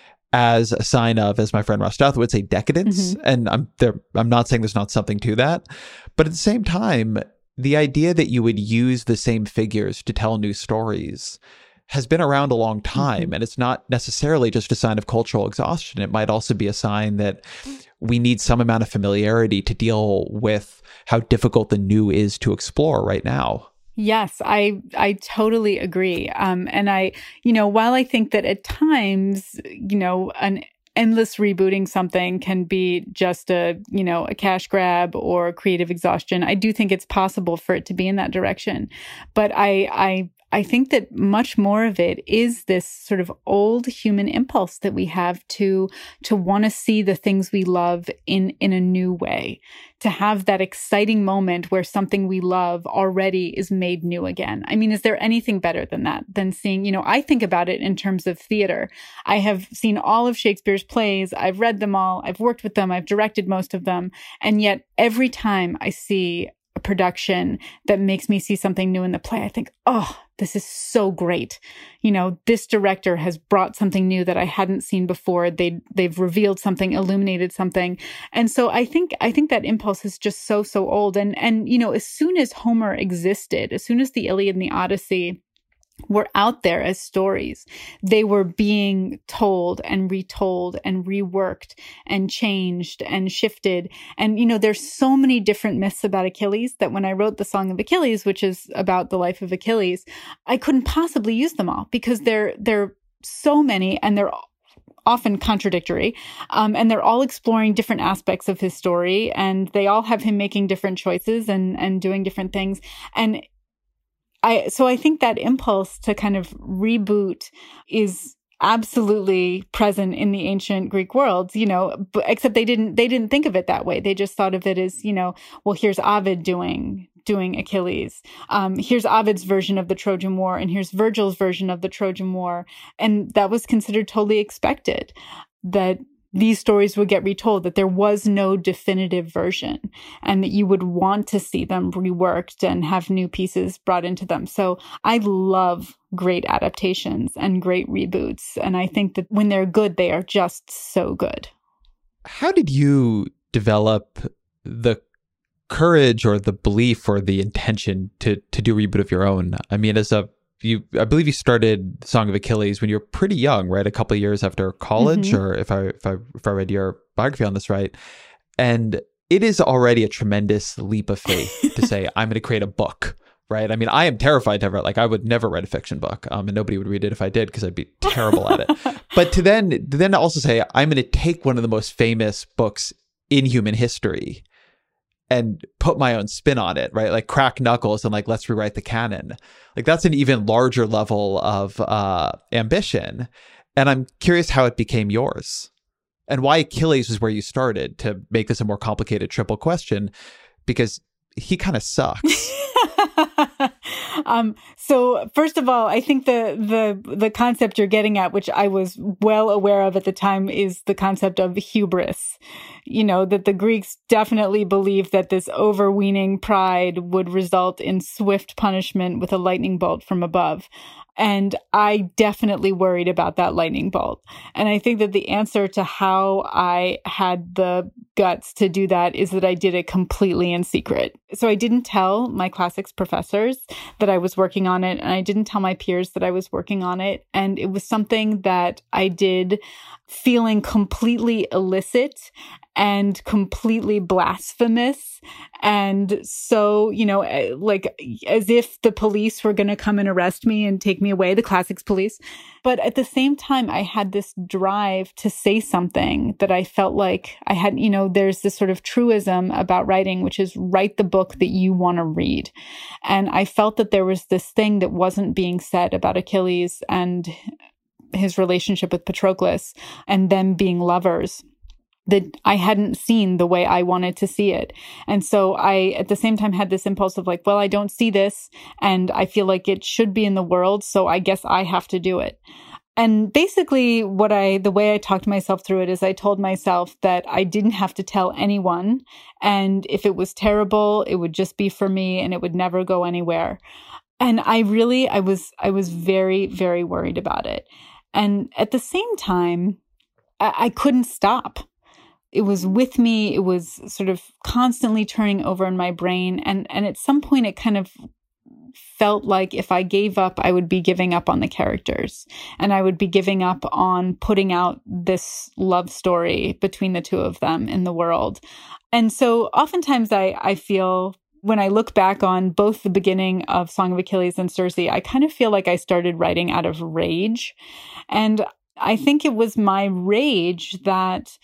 as a sign of, as my friend Ross Douthat would say, decadence. Mm-hmm. And I'm there. I'm not saying there's not something to that, but at the same time, the idea that you would use the same figures to tell new stories has been around a long time. Mm-hmm. And it's not necessarily just a sign of cultural exhaustion. It might also be a sign that we need some amount of familiarity to deal with how difficult the new is to explore right now. Yes, I I totally agree. Um, and I, you know, while I think that at times, you know, an endless rebooting something can be just a, you know, a cash grab or creative exhaustion, I do think it's possible for it to be in that direction. But I I I think that much more of it is this sort of old human impulse that we have to to want to see the things we love in in a new way, to have that exciting moment where something we love already is made new again. I mean, is there anything better than that, than seeing, you know, I think about it in terms of theater. I have seen all of Shakespeare's plays. I've read them all. I've worked with them. I've directed most of them. And yet every time I see a production that makes me see something new in the play, I think, oh, this is so great. You know, this director has brought something new that I hadn't seen before. They they've revealed something, illuminated something. And so I think I think that impulse is just so, so old. And and you know, as soon as Homer existed, as soon as the Iliad and the Odyssey were out there as stories, they were being told and retold and reworked and changed and shifted. And, you know, there's so many different myths about Achilles that when I wrote the Song of Achilles, which is about the life of Achilles, I couldn't possibly use them all because they're, they're so many and they're often contradictory. Um, and they're all exploring different aspects of his story, and they all have him making different choices and, and doing different things. And I, so I think that impulse to kind of reboot is absolutely present in the ancient Greek world, you know, but, except they didn't, they didn't think of it that way. They just thought of it as, you know, well, here's Ovid doing, doing Achilles. Um, here's Ovid's version of the Trojan War, and here's Virgil's version of the Trojan War. And that was considered totally expected, that these stories would get retold, that there was no definitive version, and that you would want to see them reworked and have new pieces brought into them. So I love great adaptations and great reboots. And I think that when they're good, they are just so good. How did you develop the courage or the belief or the intention to to do a reboot of your own? I mean, as a You, I believe you started Song of Achilles when you were pretty young, right? A couple of years after college, mm-hmm. or if I if I if I read your biography on this right, and it is already a tremendous leap of faith to say I'm going to create a book, right? I mean, I am terrified to ever like I would never write a fiction book, um, and nobody would read it if I did because I'd be terrible at it. But to then to then also say I'm going to take one of the most famous books in human history and put my own spin on it, right? Like crack knuckles and like, let's rewrite the canon. Like that's an even larger level of uh, ambition. And I'm curious how it became yours and why Achilles was where you started, to make this a more complicated triple question, because he kind of sucks. Um, so first of all, I think the, the, the concept you're getting at, which I was well aware of at the time, is the concept of hubris. You know, that the Greeks definitely believed that this overweening pride would result in swift punishment with a lightning bolt from above. And I definitely worried about that lightning bolt. And I think that the answer to how I had the guts to do that is that I did it completely in secret. So I didn't tell my classics professors that I was working on it, and I didn't tell my peers that I was working on it. And it was something that I did feeling completely illicit and completely blasphemous. And so, you know, like as if the police were going to come and arrest me and take me away, the classics police. But at the same time, I had this drive to say something that I felt like I had, you know, there's this sort of truism about writing, which is write the book that you want to read. And I felt that there was this thing that wasn't being said about Achilles and his relationship with Patroclus and them being lovers, that I hadn't seen the way I wanted to see it. And so I, at the same time, had this impulse of like, well, I don't see this and I feel like it should be in the world. So I guess I have to do it. And basically what I, the way I talked myself through it is I told myself that I didn't have to tell anyone. And if it was terrible, it would just be for me and it would never go anywhere. And I really, I was, I was very, very worried about it. And at the same time, I, I couldn't stop. It was with me. It was sort of constantly turning over in my brain. And, and at some point, it kind of felt like if I gave up, I would be giving up on the characters. And I would be giving up on putting out this love story between the two of them in the world. And so oftentimes I, I feel when I look back on both the beginning of Song of Achilles and Circe, I kind of feel like I started writing out of rage. And I think it was my rage that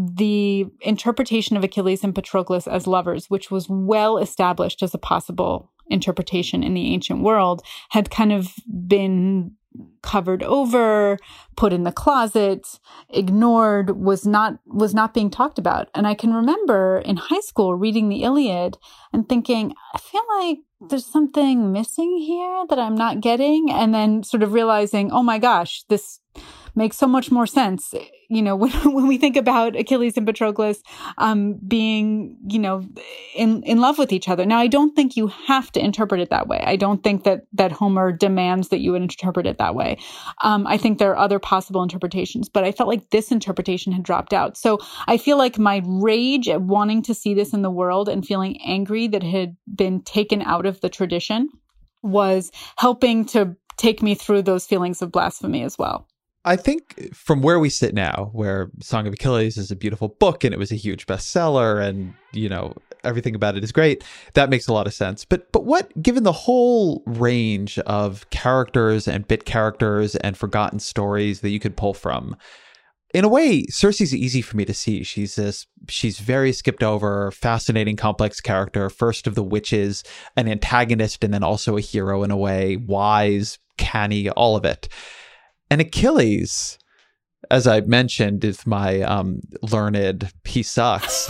the interpretation of Achilles and Patroclus as lovers, which was well established as a possible interpretation in the ancient world, had kind of been covered over, put in the closet, ignored, was not was not being talked about. And I can remember in high school reading the Iliad and thinking, I feel like there's something missing here that I'm not getting. And then sort of realizing, oh my gosh, this makes so much more sense. You know, when, when we think about Achilles and Patroclus um, being, you know, in, in love with each other. Now, I don't think you have to interpret it that way. I don't think that, that Homer demands that you interpret it that way. Um, I think there are other possible interpretations, but I felt like this interpretation had dropped out. So I feel like my rage at wanting to see this in the world and feeling angry that it had been taken out of the tradition was helping to take me through those feelings of blasphemy as well. I think from where we sit now, where Song of Achilles is a beautiful book and it was a huge bestseller and, you know, everything about it is great, that makes a lot of sense. But but what, given the whole range of characters and bit characters and forgotten stories that you could pull from, in a way, Circe's easy for me to see. She's this, she's very skipped over, fascinating, complex character, first of the witches, an antagonist, and then also a hero in a way, wise, canny, all of it. And Achilles, as I mentioned, is my um, learned, he sucks,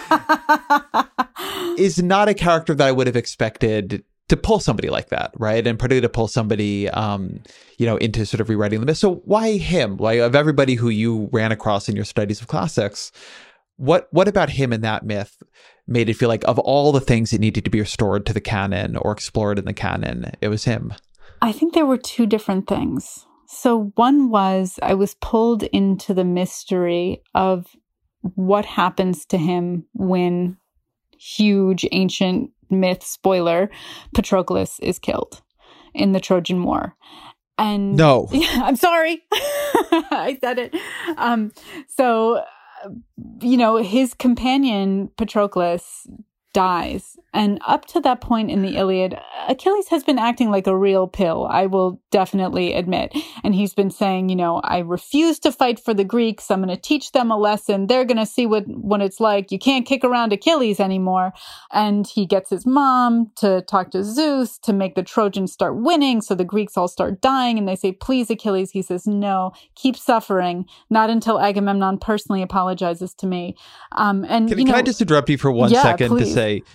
is not a character that I would have expected to pull somebody like that, right? And particularly to pull somebody, um, you know, into sort of rewriting the myth. So why him? Like, of everybody who you ran across in your studies of classics, what what about him in that myth made it feel like of all the things that needed to be restored to the canon or explored in the canon, it was him? I think there were two different things. So one was I was pulled into the mystery of what happens to him when huge ancient myth spoiler Patroclus is killed in the Trojan War. And no, yeah, I'm sorry. I said it. Um, so, you know, his companion Patroclus dies. And up to that point in the Iliad, Achilles has been acting like a real pill, I will definitely admit. And he's been saying, you know, I refuse to fight for the Greeks. I'm going to teach them a lesson. They're going to see what, what it's like. You can't kick around Achilles anymore. And he gets his mom to talk to Zeus to make the Trojans start winning. So the Greeks all start dying. And they say, please, Achilles. He says, no, keep suffering. Not until Agamemnon personally apologizes to me. Um, and Can, you can know, I just interrupt you for one yeah, second please. to say, it is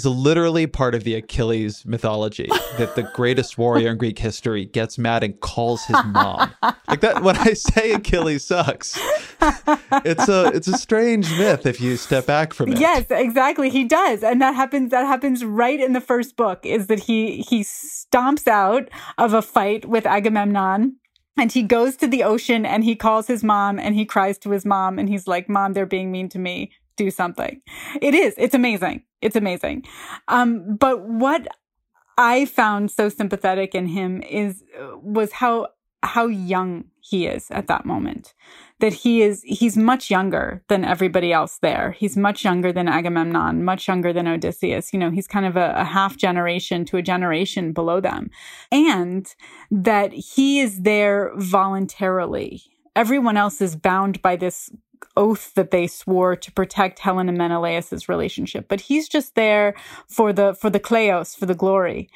literally part of the Achilles mythology that the greatest warrior in Greek history gets mad and calls his mom. Like that, when I say Achilles sucks, it's a it's a strange myth if you step back from it. Yes, exactly. He does. And that happens that happens right in the first book, is that he he stomps out of a fight with Agamemnon. And he goes to the ocean and he calls his mom and he cries to his mom and he's like, Mom, they're being mean to me. Do something. It is. It's amazing. It's amazing. Um, but what I found so sympathetic in him is, was how, how young he is at that moment. That he is, he's much younger than everybody else there. He's much younger than Agamemnon, much younger than Odysseus. You know, he's kind of a, a half generation to a generation below them. And that he is there voluntarily. Everyone else is bound by this oath that they swore to protect Helen and Menelaus' relationship. But he's just there for the, for the kleos, for the glory.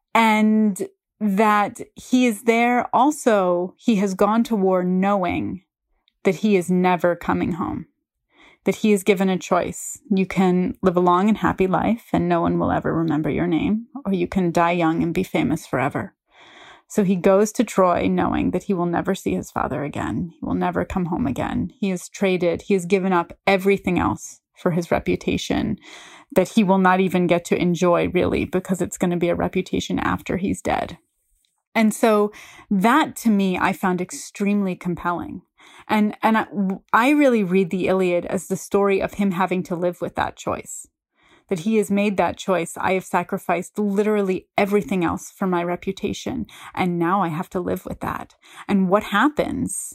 And that he is there also, he has gone to war knowing that he is never coming home, that he is given a choice. You can live a long and happy life and no one will ever remember your name, or you can die young and be famous forever. So he goes to Troy knowing that he will never see his father again. He will never come home again. He has traded, he has given up everything else for his reputation that he will not even get to enjoy, really, because it's going to be a reputation after he's dead. And so that, to me, I found extremely compelling. And and I, I really read the Iliad as the story of him having to live with that choice. That he has made that choice. I have sacrificed literally everything else for my reputation, and now I have to live with that. And what happens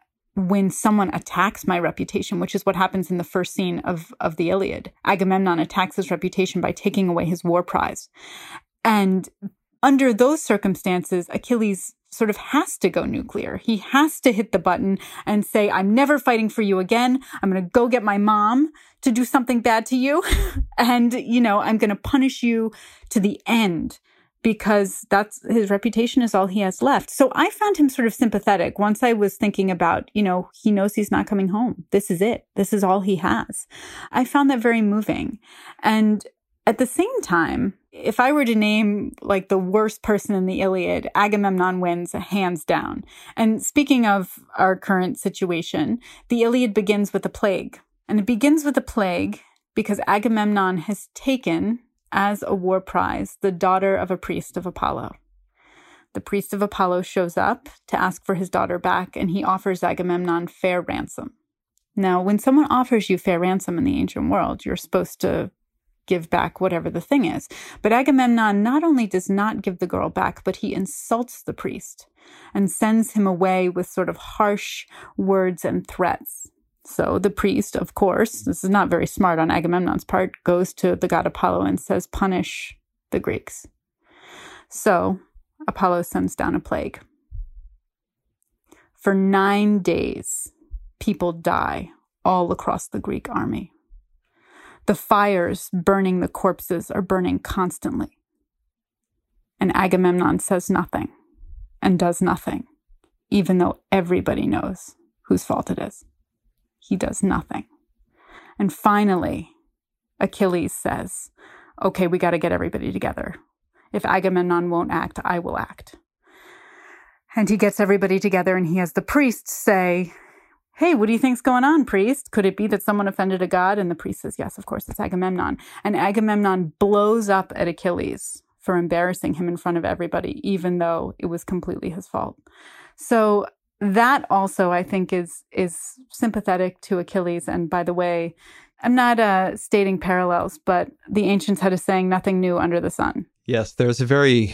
when someone attacks my reputation, which is what happens in the first scene of, of the Iliad. Agamemnon attacks his reputation by taking away his war prize. And under those circumstances, Achilles sort of has to go nuclear. He has to hit the button and say, I'm never fighting for you again. I'm going to go get my mom to do something bad to you. And, you know, I'm going to punish you to the end, because that's his reputation is all he has left. So I found him sort of sympathetic once I was thinking about, you know, he knows he's not coming home. This is it. This is all he has. I found that very moving. And at the same time, if I were to name like the worst person in the Iliad, Agamemnon wins hands down. And speaking of our current situation, the Iliad begins with a plague. And it begins with a plague because Agamemnon has taken as a war prize the daughter of a priest of Apollo. The priest of Apollo shows up to ask for his daughter back, and he offers Agamemnon fair ransom. Now, when someone offers you fair ransom in the ancient world, you're supposed to give back whatever the thing is. But Agamemnon not only does not give the girl back, but he insults the priest and sends him away with sort of harsh words and threats. So the priest, of course, this is not very smart on Agamemnon's part, goes to the god Apollo and says, punish the Greeks. So Apollo sends down a plague. For nine days, people die all across the Greek army. The fires burning the corpses are burning constantly. And Agamemnon says nothing and does nothing, even though everybody knows whose fault it is. He does nothing. And finally, Achilles says, okay, we got to get everybody together. If Agamemnon won't act, I will act. And he gets everybody together and he has the priests say, hey, what do you think's going on, priest? Could it be that someone offended a god? And the priest says, yes, of course, it's Agamemnon. And Agamemnon blows up at Achilles for embarrassing him in front of everybody, even though it was completely his fault. So that also, I think, is is sympathetic to Achilles. And by the way, I'm not uh, stating parallels, but the ancients had a saying, nothing new under the sun. Yes, there's a very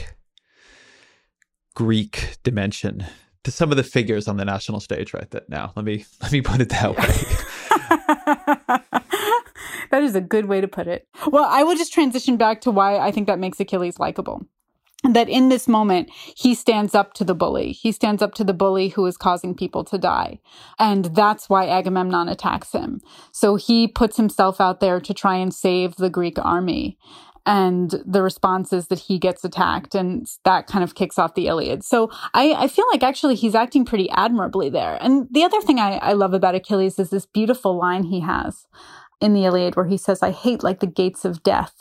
Greek dimension to some of the figures on the national stage right that now. Let me let me put it that way. That is a good way to put it. Well, I will just transition back to why I think that makes Achilles likable. That in this moment, he stands up to the bully. He stands up to the bully who is causing people to die. And that's why Agamemnon attacks him. So he puts himself out there to try and save the Greek army. And the response is that he gets attacked, and that kind of kicks off the Iliad. So I, I feel like actually he's acting pretty admirably there. And the other thing I, I love about Achilles is this beautiful line he has in the Iliad where he says, I hate like the gates of death,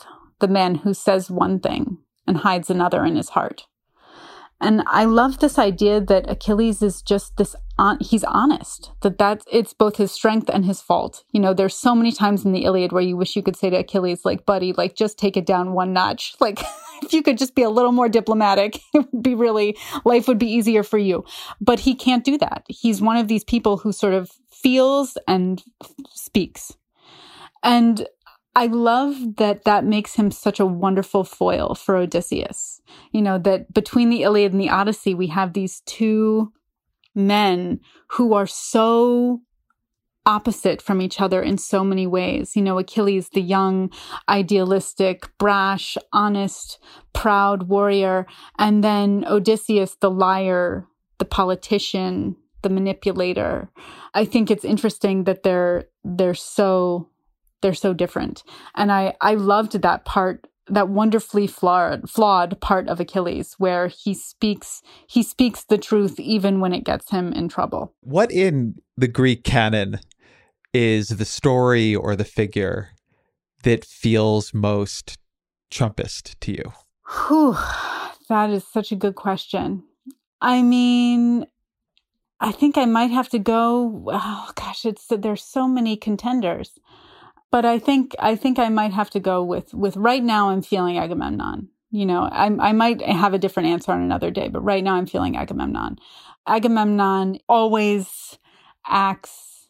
the man who says one thing and hides another in his heart. And I love this idea that Achilles is just this, on, he's honest, that that's, it's both his strength and his fault. You know, there's so many times in the Iliad where you wish you could say to Achilles, like, buddy, like, just take it down one notch. Like, if you could just be a little more diplomatic, it would be really, life would be easier for you. But he can't do that. He's one of these people who sort of feels and speaks. And I love that that makes him such a wonderful foil for Odysseus. You know, that between the Iliad and the Odyssey, we have these two men who are so opposite from each other in so many ways. You know, Achilles, the young, idealistic, brash, honest, proud warrior. And then Odysseus, the liar, the politician, the manipulator. I think it's interesting that they're, they're so... They're so different. And I, I loved that part, that wonderfully flawed, flawed part of Achilles, where he speaks, he speaks the truth even when it gets him in trouble. What in the Greek canon is the story or the figure that feels most Trumpist to you? Whew, that is such a good question. I mean, I think I might have to go, oh gosh, it's there's so many contenders. But I think I think I might have to go with, with right now I'm feeling Agamemnon. You know, I, I might have a different answer on another day, but right now I'm feeling Agamemnon. Agamemnon always acts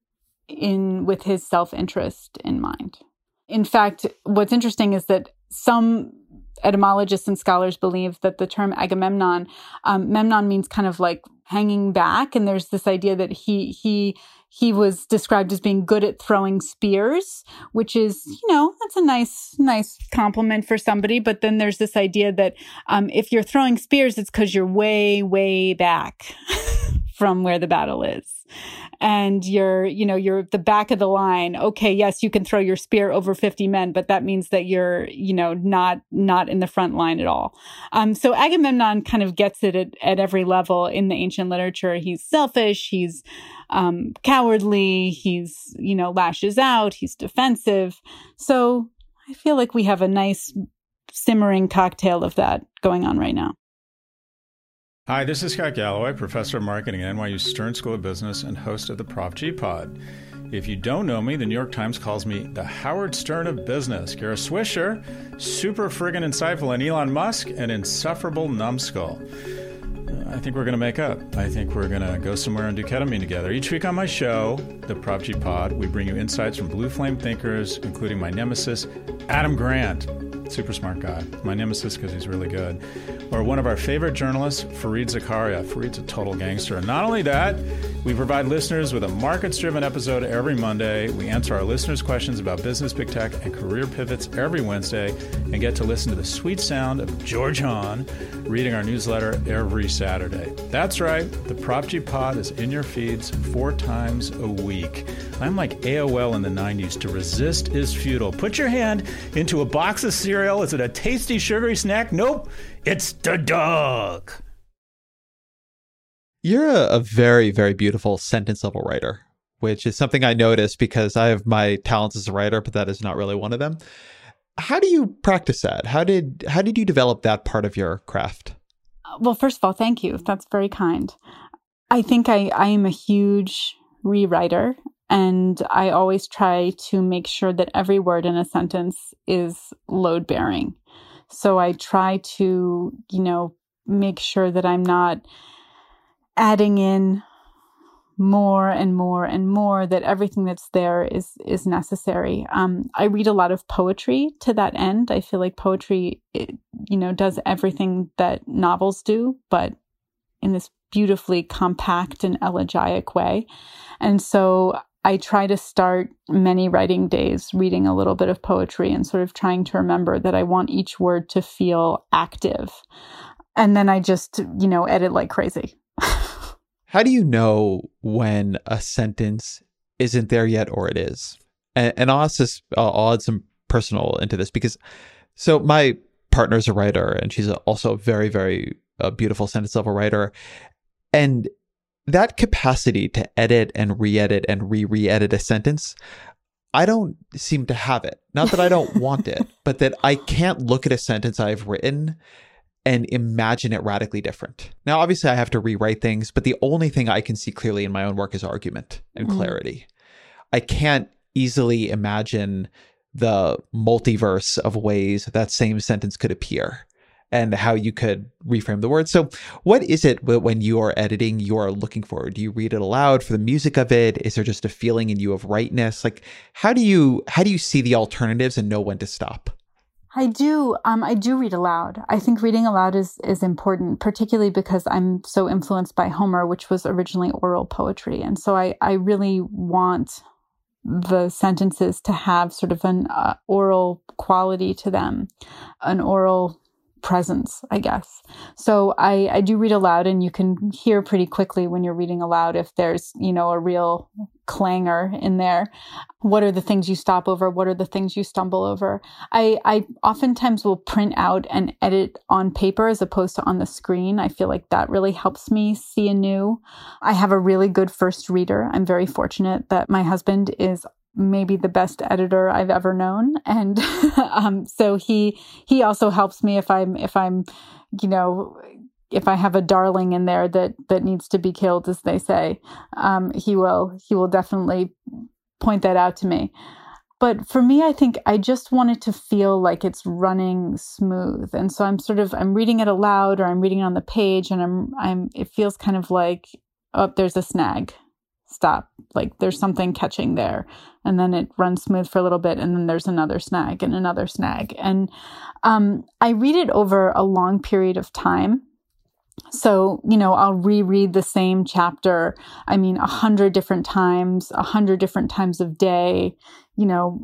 in with his self-interest in mind. In fact, what's interesting is that some etymologists and scholars believe that the term Agamemnon, um, Memnon means kind of like hanging back. And there's this idea that he he he was described as being good at throwing spears, which is, you know, that's a nice, nice compliment for somebody. But then there's this idea that um, if you're throwing spears, it's because you're way, way back from where the battle is. And you're, you know, you're the back of the line. Okay, yes, you can throw your spear over fifty men, but that means that you're, you know, not not in the front line at all. Um, so Agamemnon kind of gets it at, at every level in the ancient literature. He's selfish. He's um, cowardly. He's, you know, lashes out. He's defensive. So I feel like we have a nice simmering cocktail of that going on right now. Hi, this is Scott Galloway, professor of marketing at N Y U Stern School of Business and host of the Prop G Pod. If you don't know me, the New York Times calls me the Howard Stern of business. Kara Swisher, super friggin' insightful, and Elon Musk, an insufferable numbskull. I think we're going to make up. I think we're going to go somewhere and do ketamine together. Each week on my show, the Prop G Pod, we bring you insights from blue flame thinkers, including my nemesis, Adam Grant. Super smart guy. My nemesis because he's really good. Or one of our favorite journalists, Fareed Zakaria. Fareed's a total gangster. And not only that, we provide listeners with a markets-driven episode every Monday. We answer our listeners' questions about business, big tech, and career pivots every Wednesday, and get to listen to the sweet sound of George Hahn reading our newsletter every Saturday. That's right. The Prop G Pod is in your feeds four times a week. I'm like A O L in the nineties. To resist is futile. Put your hand into a box of cereal. Is it a tasty, sugary snack? Nope. It's the dog. You're a, a very, very beautiful sentence level writer, which is something I noticed because I have my talents as a writer, but that is not really one of them. How do you practice that? How did how did you develop that part of your craft? Well, first of all, thank you. That's very kind. I think I, I am a huge rewriter, and I always try to make sure that every word in a sentence is load bearing. So I try to, you know, make sure that I'm not adding in more and more and more, that everything that's there is is necessary. Um, I read a lot of poetry to that end. I feel like poetry, it, you know, does everything that novels do, but in this beautifully compact and elegiac way. And so I try to start many writing days reading a little bit of poetry and sort of trying to remember that I want each word to feel active. And then I just, you know, edit like crazy. How do you know when a sentence isn't there yet or it is? And, and I'll ask this, uh, I'll add some personal into this because, so my partner's a writer and she's also a very, very uh, beautiful sentence level writer. And that capacity to edit and re-edit and re-re-edit a sentence, I don't seem to have it. Not that I don't want it, but that I can't look at a sentence I've written and imagine it radically different. Now, obviously, I have to rewrite things, but the only thing I can see clearly in my own work is argument and mm. clarity. I can't easily imagine the multiverse of ways that same sentence could appear and how you could reframe the words. So what is it when you are editing you are looking for? Do you read it aloud for the music of it? Is there just a feeling in you of rightness? Like, how do you how do you see the alternatives and know when to stop? I do. Um, I do read aloud. I think reading aloud is is important, particularly because I'm so influenced by Homer, which was originally oral poetry. And so I, I really want the sentences to have sort of an uh, oral quality to them, an oral presence, I guess. So I, I do read aloud, and you can hear pretty quickly when you're reading aloud if there's, you know, a real clangor in there. What are the things you stop over? What are the things you stumble over? I, I oftentimes will print out and edit on paper as opposed to on the screen. I feel like that really helps me see anew. I have a really good first reader. I'm very fortunate that my husband is maybe the best editor I've ever known. And um, so he he also helps me if I'm if I'm, you know, if I have a darling in there that that needs to be killed, as they say. Um, he will he will definitely point that out to me. But for me, I think I just want it to feel like it's running smooth. And so I'm sort of I'm reading it aloud, or I'm reading it on the page, and I'm I'm it feels kind of like, oh, there's a snag. Stop. Like there's something catching there. And then it runs smooth for a little bit. And then there's another snag and another snag. And um, I read it over a long period of time. So, you know, I'll reread the same chapter, I mean, a hundred different times, a hundred different times of day, you know,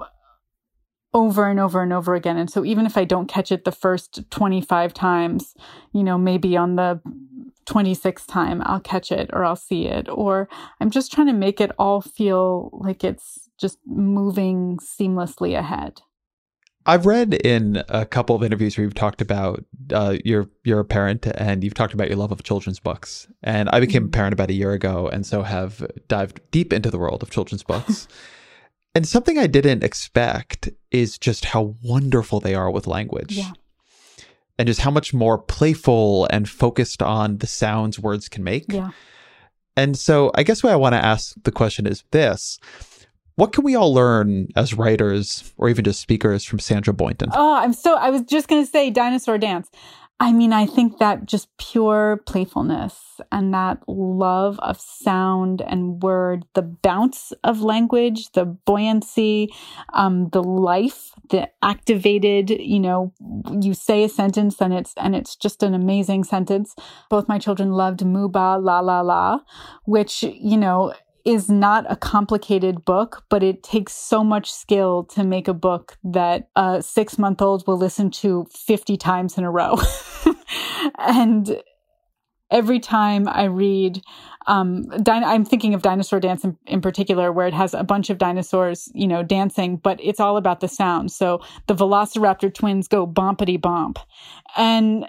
over and over and over again. And so even if I don't catch it the first twenty-five times, you know, maybe on the twenty-sixth time I'll catch it, or I'll see it, or I'm just trying to make it all feel like it's just moving seamlessly ahead. I've read in a couple of interviews where you've talked about uh, you're you're a parent, and you've talked about your love of children's books. And I became a parent about a year ago, and so have dived deep into the world of children's books. And something I didn't expect is just how wonderful they are with language. Yeah. And just how much more playful and focused on the sounds words can make. Yeah. And so I guess what I want to ask the question is this. What can we all learn as writers or even just speakers from Sandra Boynton? Oh, I'm so, I was just going to say Dinosaur Dance. I mean, I think that just pure playfulness and that love of sound and word, the bounce of language, the buoyancy, um, the life, the activated, you know, you say a sentence and it's, and it's just an amazing sentence. Both my children loved Moo Ba La La La, which, you know, is not a complicated book, but it takes so much skill to make a book that a six-month-old will listen to fifty times in a row. And every time I read, um, din- I'm thinking of Dinosaur Dance in, in particular, where it has a bunch of dinosaurs, you know, dancing, but it's all about the sound. So the Velociraptor twins go bompity bomp. And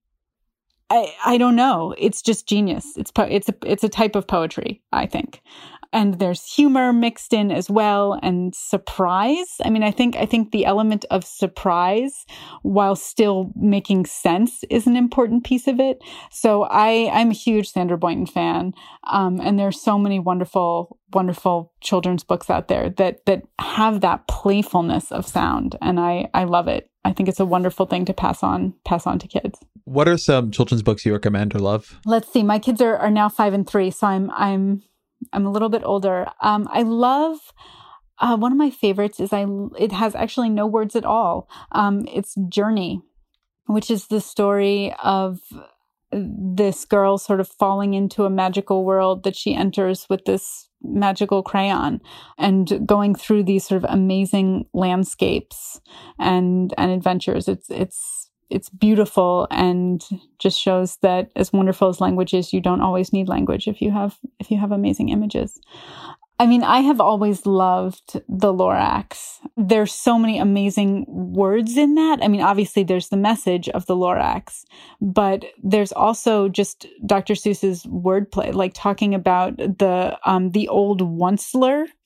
I, I don't know. It's just genius. It's po- it's a, it's a type of poetry, I think. And there's humor mixed in as well, and surprise. I mean, I think I think the element of surprise, while still making sense, is an important piece of it. So I I'm a huge Sandra Boynton fan, um, and there's so many wonderful wonderful children's books out there that that have that playfulness of sound, and I I love it. I think it's a wonderful thing to pass on pass on to kids. What are some children's books you recommend or love? Let's see. My kids are, are now five and three, so I'm I'm I'm a little bit older. Um, I love uh, one of my favorites is I. It has actually no words at all. Um, it's Journey, which is the story of this girl sort of falling into a magical world that she enters with this magical crayon and going through these sort of amazing landscapes and and adventures. It's it's it's beautiful and just shows that as wonderful as language is, you don't always need language if you have if you have amazing images. I mean, I have always loved the Lorax. There's so many amazing words in that. I mean, obviously there's the message of the Lorax, but there's also just Doctor Seuss's wordplay, like talking about the um, the old onceler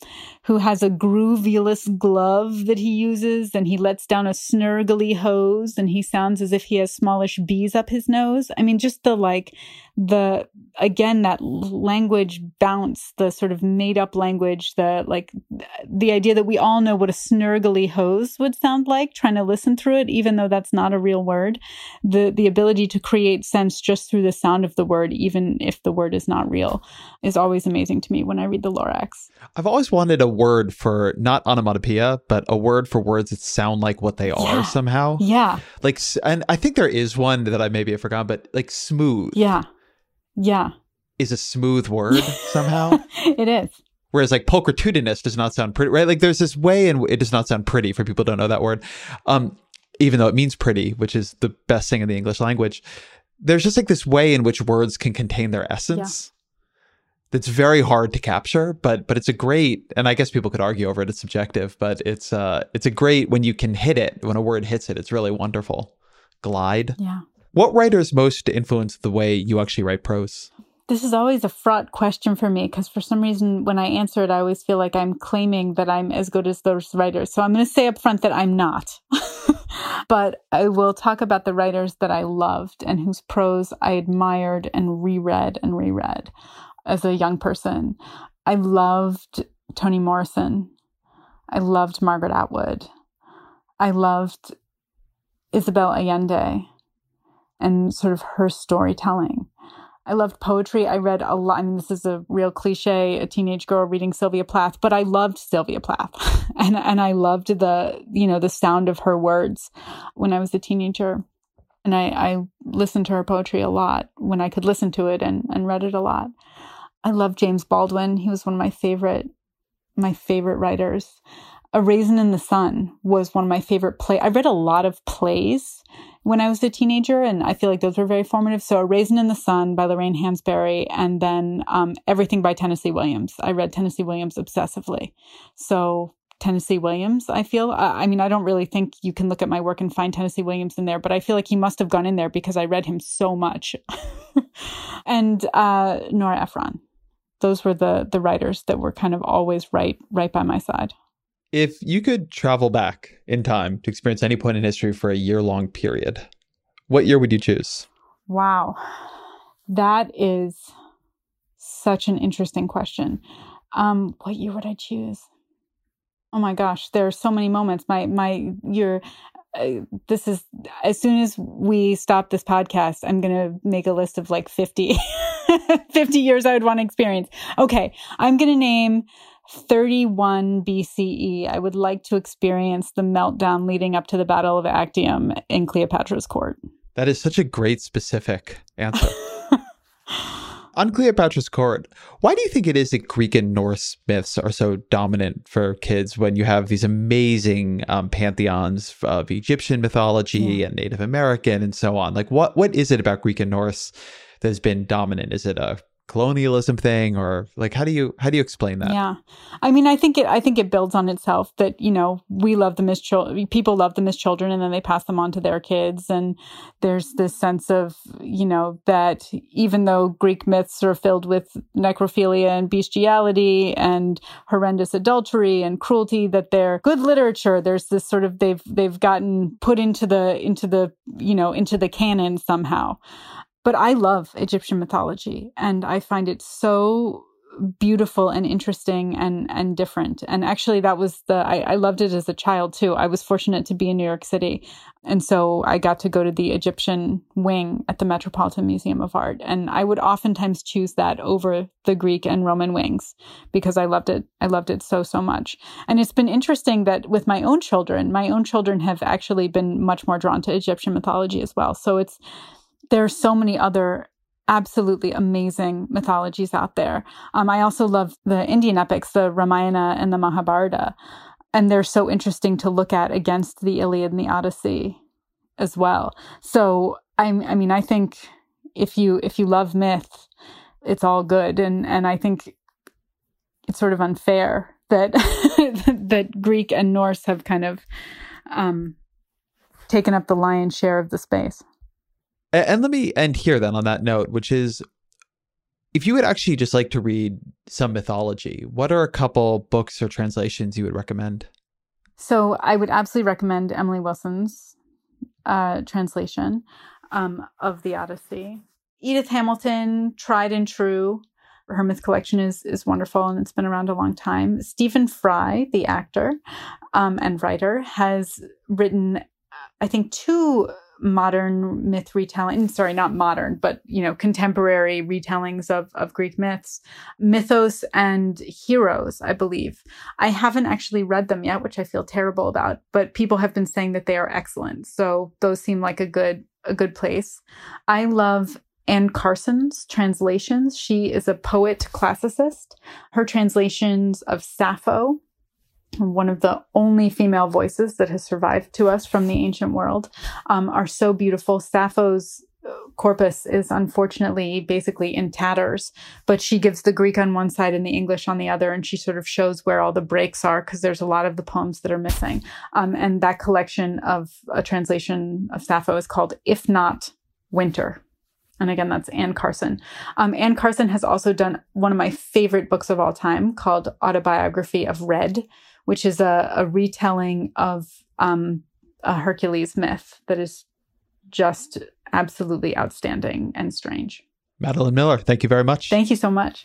who has a groovulous glove that he uses, and he lets down a snurgly hose, and he sounds as if he has smallish bees up his nose. I mean, just the like, the, again, that language bounce, the sort of made up language, the like, the idea that we all know what a snurgly hose would sound like, trying to listen through it, even though that's not a real word. The, the ability to create sense just through the sound of the word, even if the word is not real, is always amazing to me when I read the Lorax. I've always wanted a word for not onomatopoeia, but a word for words that sound like what they are yeah. somehow. Yeah. Like, and I think there is one that I maybe have forgotten, but like smooth. Yeah. Yeah. Is a smooth word somehow. It is. Whereas like pulchritudinous does not sound pretty, right? Like there's this way and it does not sound pretty for people who don't know that word. Um, even though it means pretty, which is the best thing in the English language. There's just like this way in which words can contain their essence. Yeah. That's very hard to capture, but but it's a great, and I guess people could argue over it, it's subjective, but it's uh it's a great, when you can hit it, when a word hits it, it's really wonderful. Glide. Yeah. What writers most influence the way you actually write prose? This is always a fraught question for me, because for some reason, when I answer it, I always feel like I'm claiming that I'm as good as those writers. So I'm going to say up front that I'm not. But I will talk about the writers that I loved and whose prose I admired and reread and reread as a young person. I loved Toni Morrison. I loved Margaret Atwood. I loved Isabel Allende and sort of her storytelling. I loved poetry. I read a lot. I mean, this is a real cliche, a teenage girl reading Sylvia Plath, but I loved Sylvia Plath. and and I loved the, you know, the sound of her words when I was a teenager. And I, I listened to her poetry a lot when I could listen to it, and, and read it a lot. I loved James Baldwin. He was one of my favorite, my favorite writers. A Raisin in the Sun was one of my favorite plays. I read a lot of plays when I was a teenager, and I feel like those were very formative. So A Raisin in the Sun by Lorraine Hansberry, and then um, everything by Tennessee Williams. I read Tennessee Williams obsessively. So Tennessee Williams, I feel, I mean, I don't really think you can look at my work and find Tennessee Williams in there, but I feel like he must have gone in there because I read him so much. And uh, Nora Ephron. Those were the the writers that were kind of always right, right by my side. If you could travel back in time to experience any point in history for a year-long period, what year would you choose? Wow. That is such an interesting question. Um, what year would I choose? Oh my gosh, there are so many moments. My, my, year. Uh, this is, as soon as we stop this podcast, I'm going to make a list of like fifty, fifty years I would want to experience. Okay. I'm going to name thirty-one B C E. I would like to experience the meltdown leading up to the Battle of Actium in Cleopatra's court. That is such a great specific answer. On Cleopatra's court, why do you think it is that Greek and Norse myths are so dominant for kids when you have these amazing um, pantheons of Egyptian mythology yeah. and Native American and so on? Like, what what is it about Greek and Norse that has been dominant? Is it a colonialism thing, or like how do you how do you explain that? Yeah, I mean, I think it I think it builds on itself that, you know, we love them as children, people love them as children, and then they pass them on to their kids, and there's this sense of, you know, that even though Greek myths are filled with necrophilia and bestiality and horrendous adultery and cruelty, that they're good literature. There's this sort of they've they've gotten put into the into the you know into the canon somehow. But I love Egyptian mythology, and I find it so beautiful and interesting and, and different. And actually, that was the, I, I loved it as a child too. I was fortunate to be in New York City. And so I got to go to the Egyptian wing at the Metropolitan Museum of Art. And I would oftentimes choose that over the Greek and Roman wings because I loved it. I loved it so, so much. And it's been interesting that with my own children, my own children have actually been much more drawn to Egyptian mythology as well. So it's, there are so many other absolutely amazing mythologies out there. Um, I also love the Indian epics, the Ramayana and the Mahabharata, and they're so interesting to look at against the Iliad and the Odyssey as well. So, I, I mean, I think if you if you love myth, it's all good, and and I think it's sort of unfair that that Greek and Norse have kind of um, taken up the lion's share of the space. And let me end here then on that note, which is, If you would actually just like to read some mythology, what are a couple books or translations you would recommend? So I would absolutely recommend Emily Wilson's uh, translation um, of the Odyssey. Edith Hamilton, Tried and True. Her myth collection is is wonderful, and it's been around a long time. Stephen Fry, the actor um, and writer, has written, I think, two modern myth retelling, sorry, not modern, but, you know, contemporary retellings of, of Greek myths, Mythos and Heroes, I believe. I haven't actually read them yet, which I feel terrible about, but people have been saying that they are excellent. So those seem like a good, a good place. I love Anne Carson's translations. She is a poet classicist. Her translations of Sappho, one of the only female voices that has survived to us from the ancient world, um, are so beautiful. Sappho's corpus is unfortunately basically in tatters, but she gives the Greek on one side and the English on the other, and she sort of shows where all the breaks are because there's a lot of the poems that are missing. Um, and that collection of a translation of Sappho is called If Not Winter. And again, that's Anne Carson. Um, Anne Carson has also done one of my favorite books of all time called Autobiography of Red, which is a, a retelling of um, a Hercules myth that is just absolutely outstanding and strange. Madeline Miller, thank you very much. Thank you so much.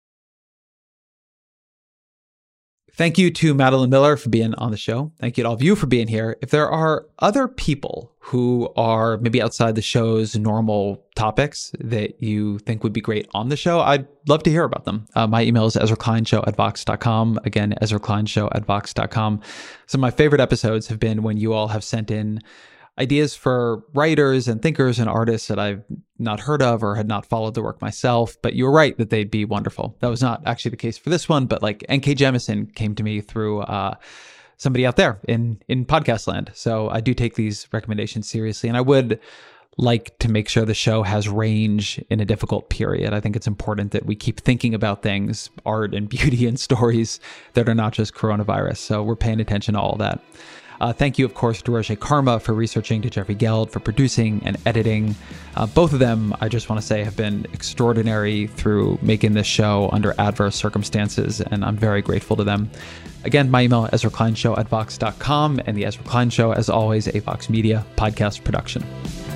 Thank you to Madeline Miller for being on the show. Thank you to all of you for being here. If there are other people who are maybe outside the show's normal topics that you think would be great on the show, I'd love to hear about them. Uh, my email is ezra klein show at vox dot com. Again, ezra klein show at vox dot com. Some of my favorite episodes have been when you all have sent in ideas for writers and thinkers and artists that I've not heard of or had not followed the work myself, but you were right that they'd be wonderful. That was not actually the case for this one, but like N K Jemisin came to me through uh, somebody out there in, in podcast land. So I do take these recommendations seriously, and I would like to make sure the show has range in a difficult period. I think it's important that we keep thinking about things, art and beauty and stories that are not just coronavirus. So we're paying attention to all that. Uh, thank you, of course, to Roger Karma for researching, to Jeffrey Geld for producing and editing. Uh, both of them, I just want to say, have been extraordinary through making this show under adverse circumstances, and I'm very grateful to them. Again, my email, ezra klein show at vox dot com, and The Ezra Klein Show, as always, a Vox Media podcast production.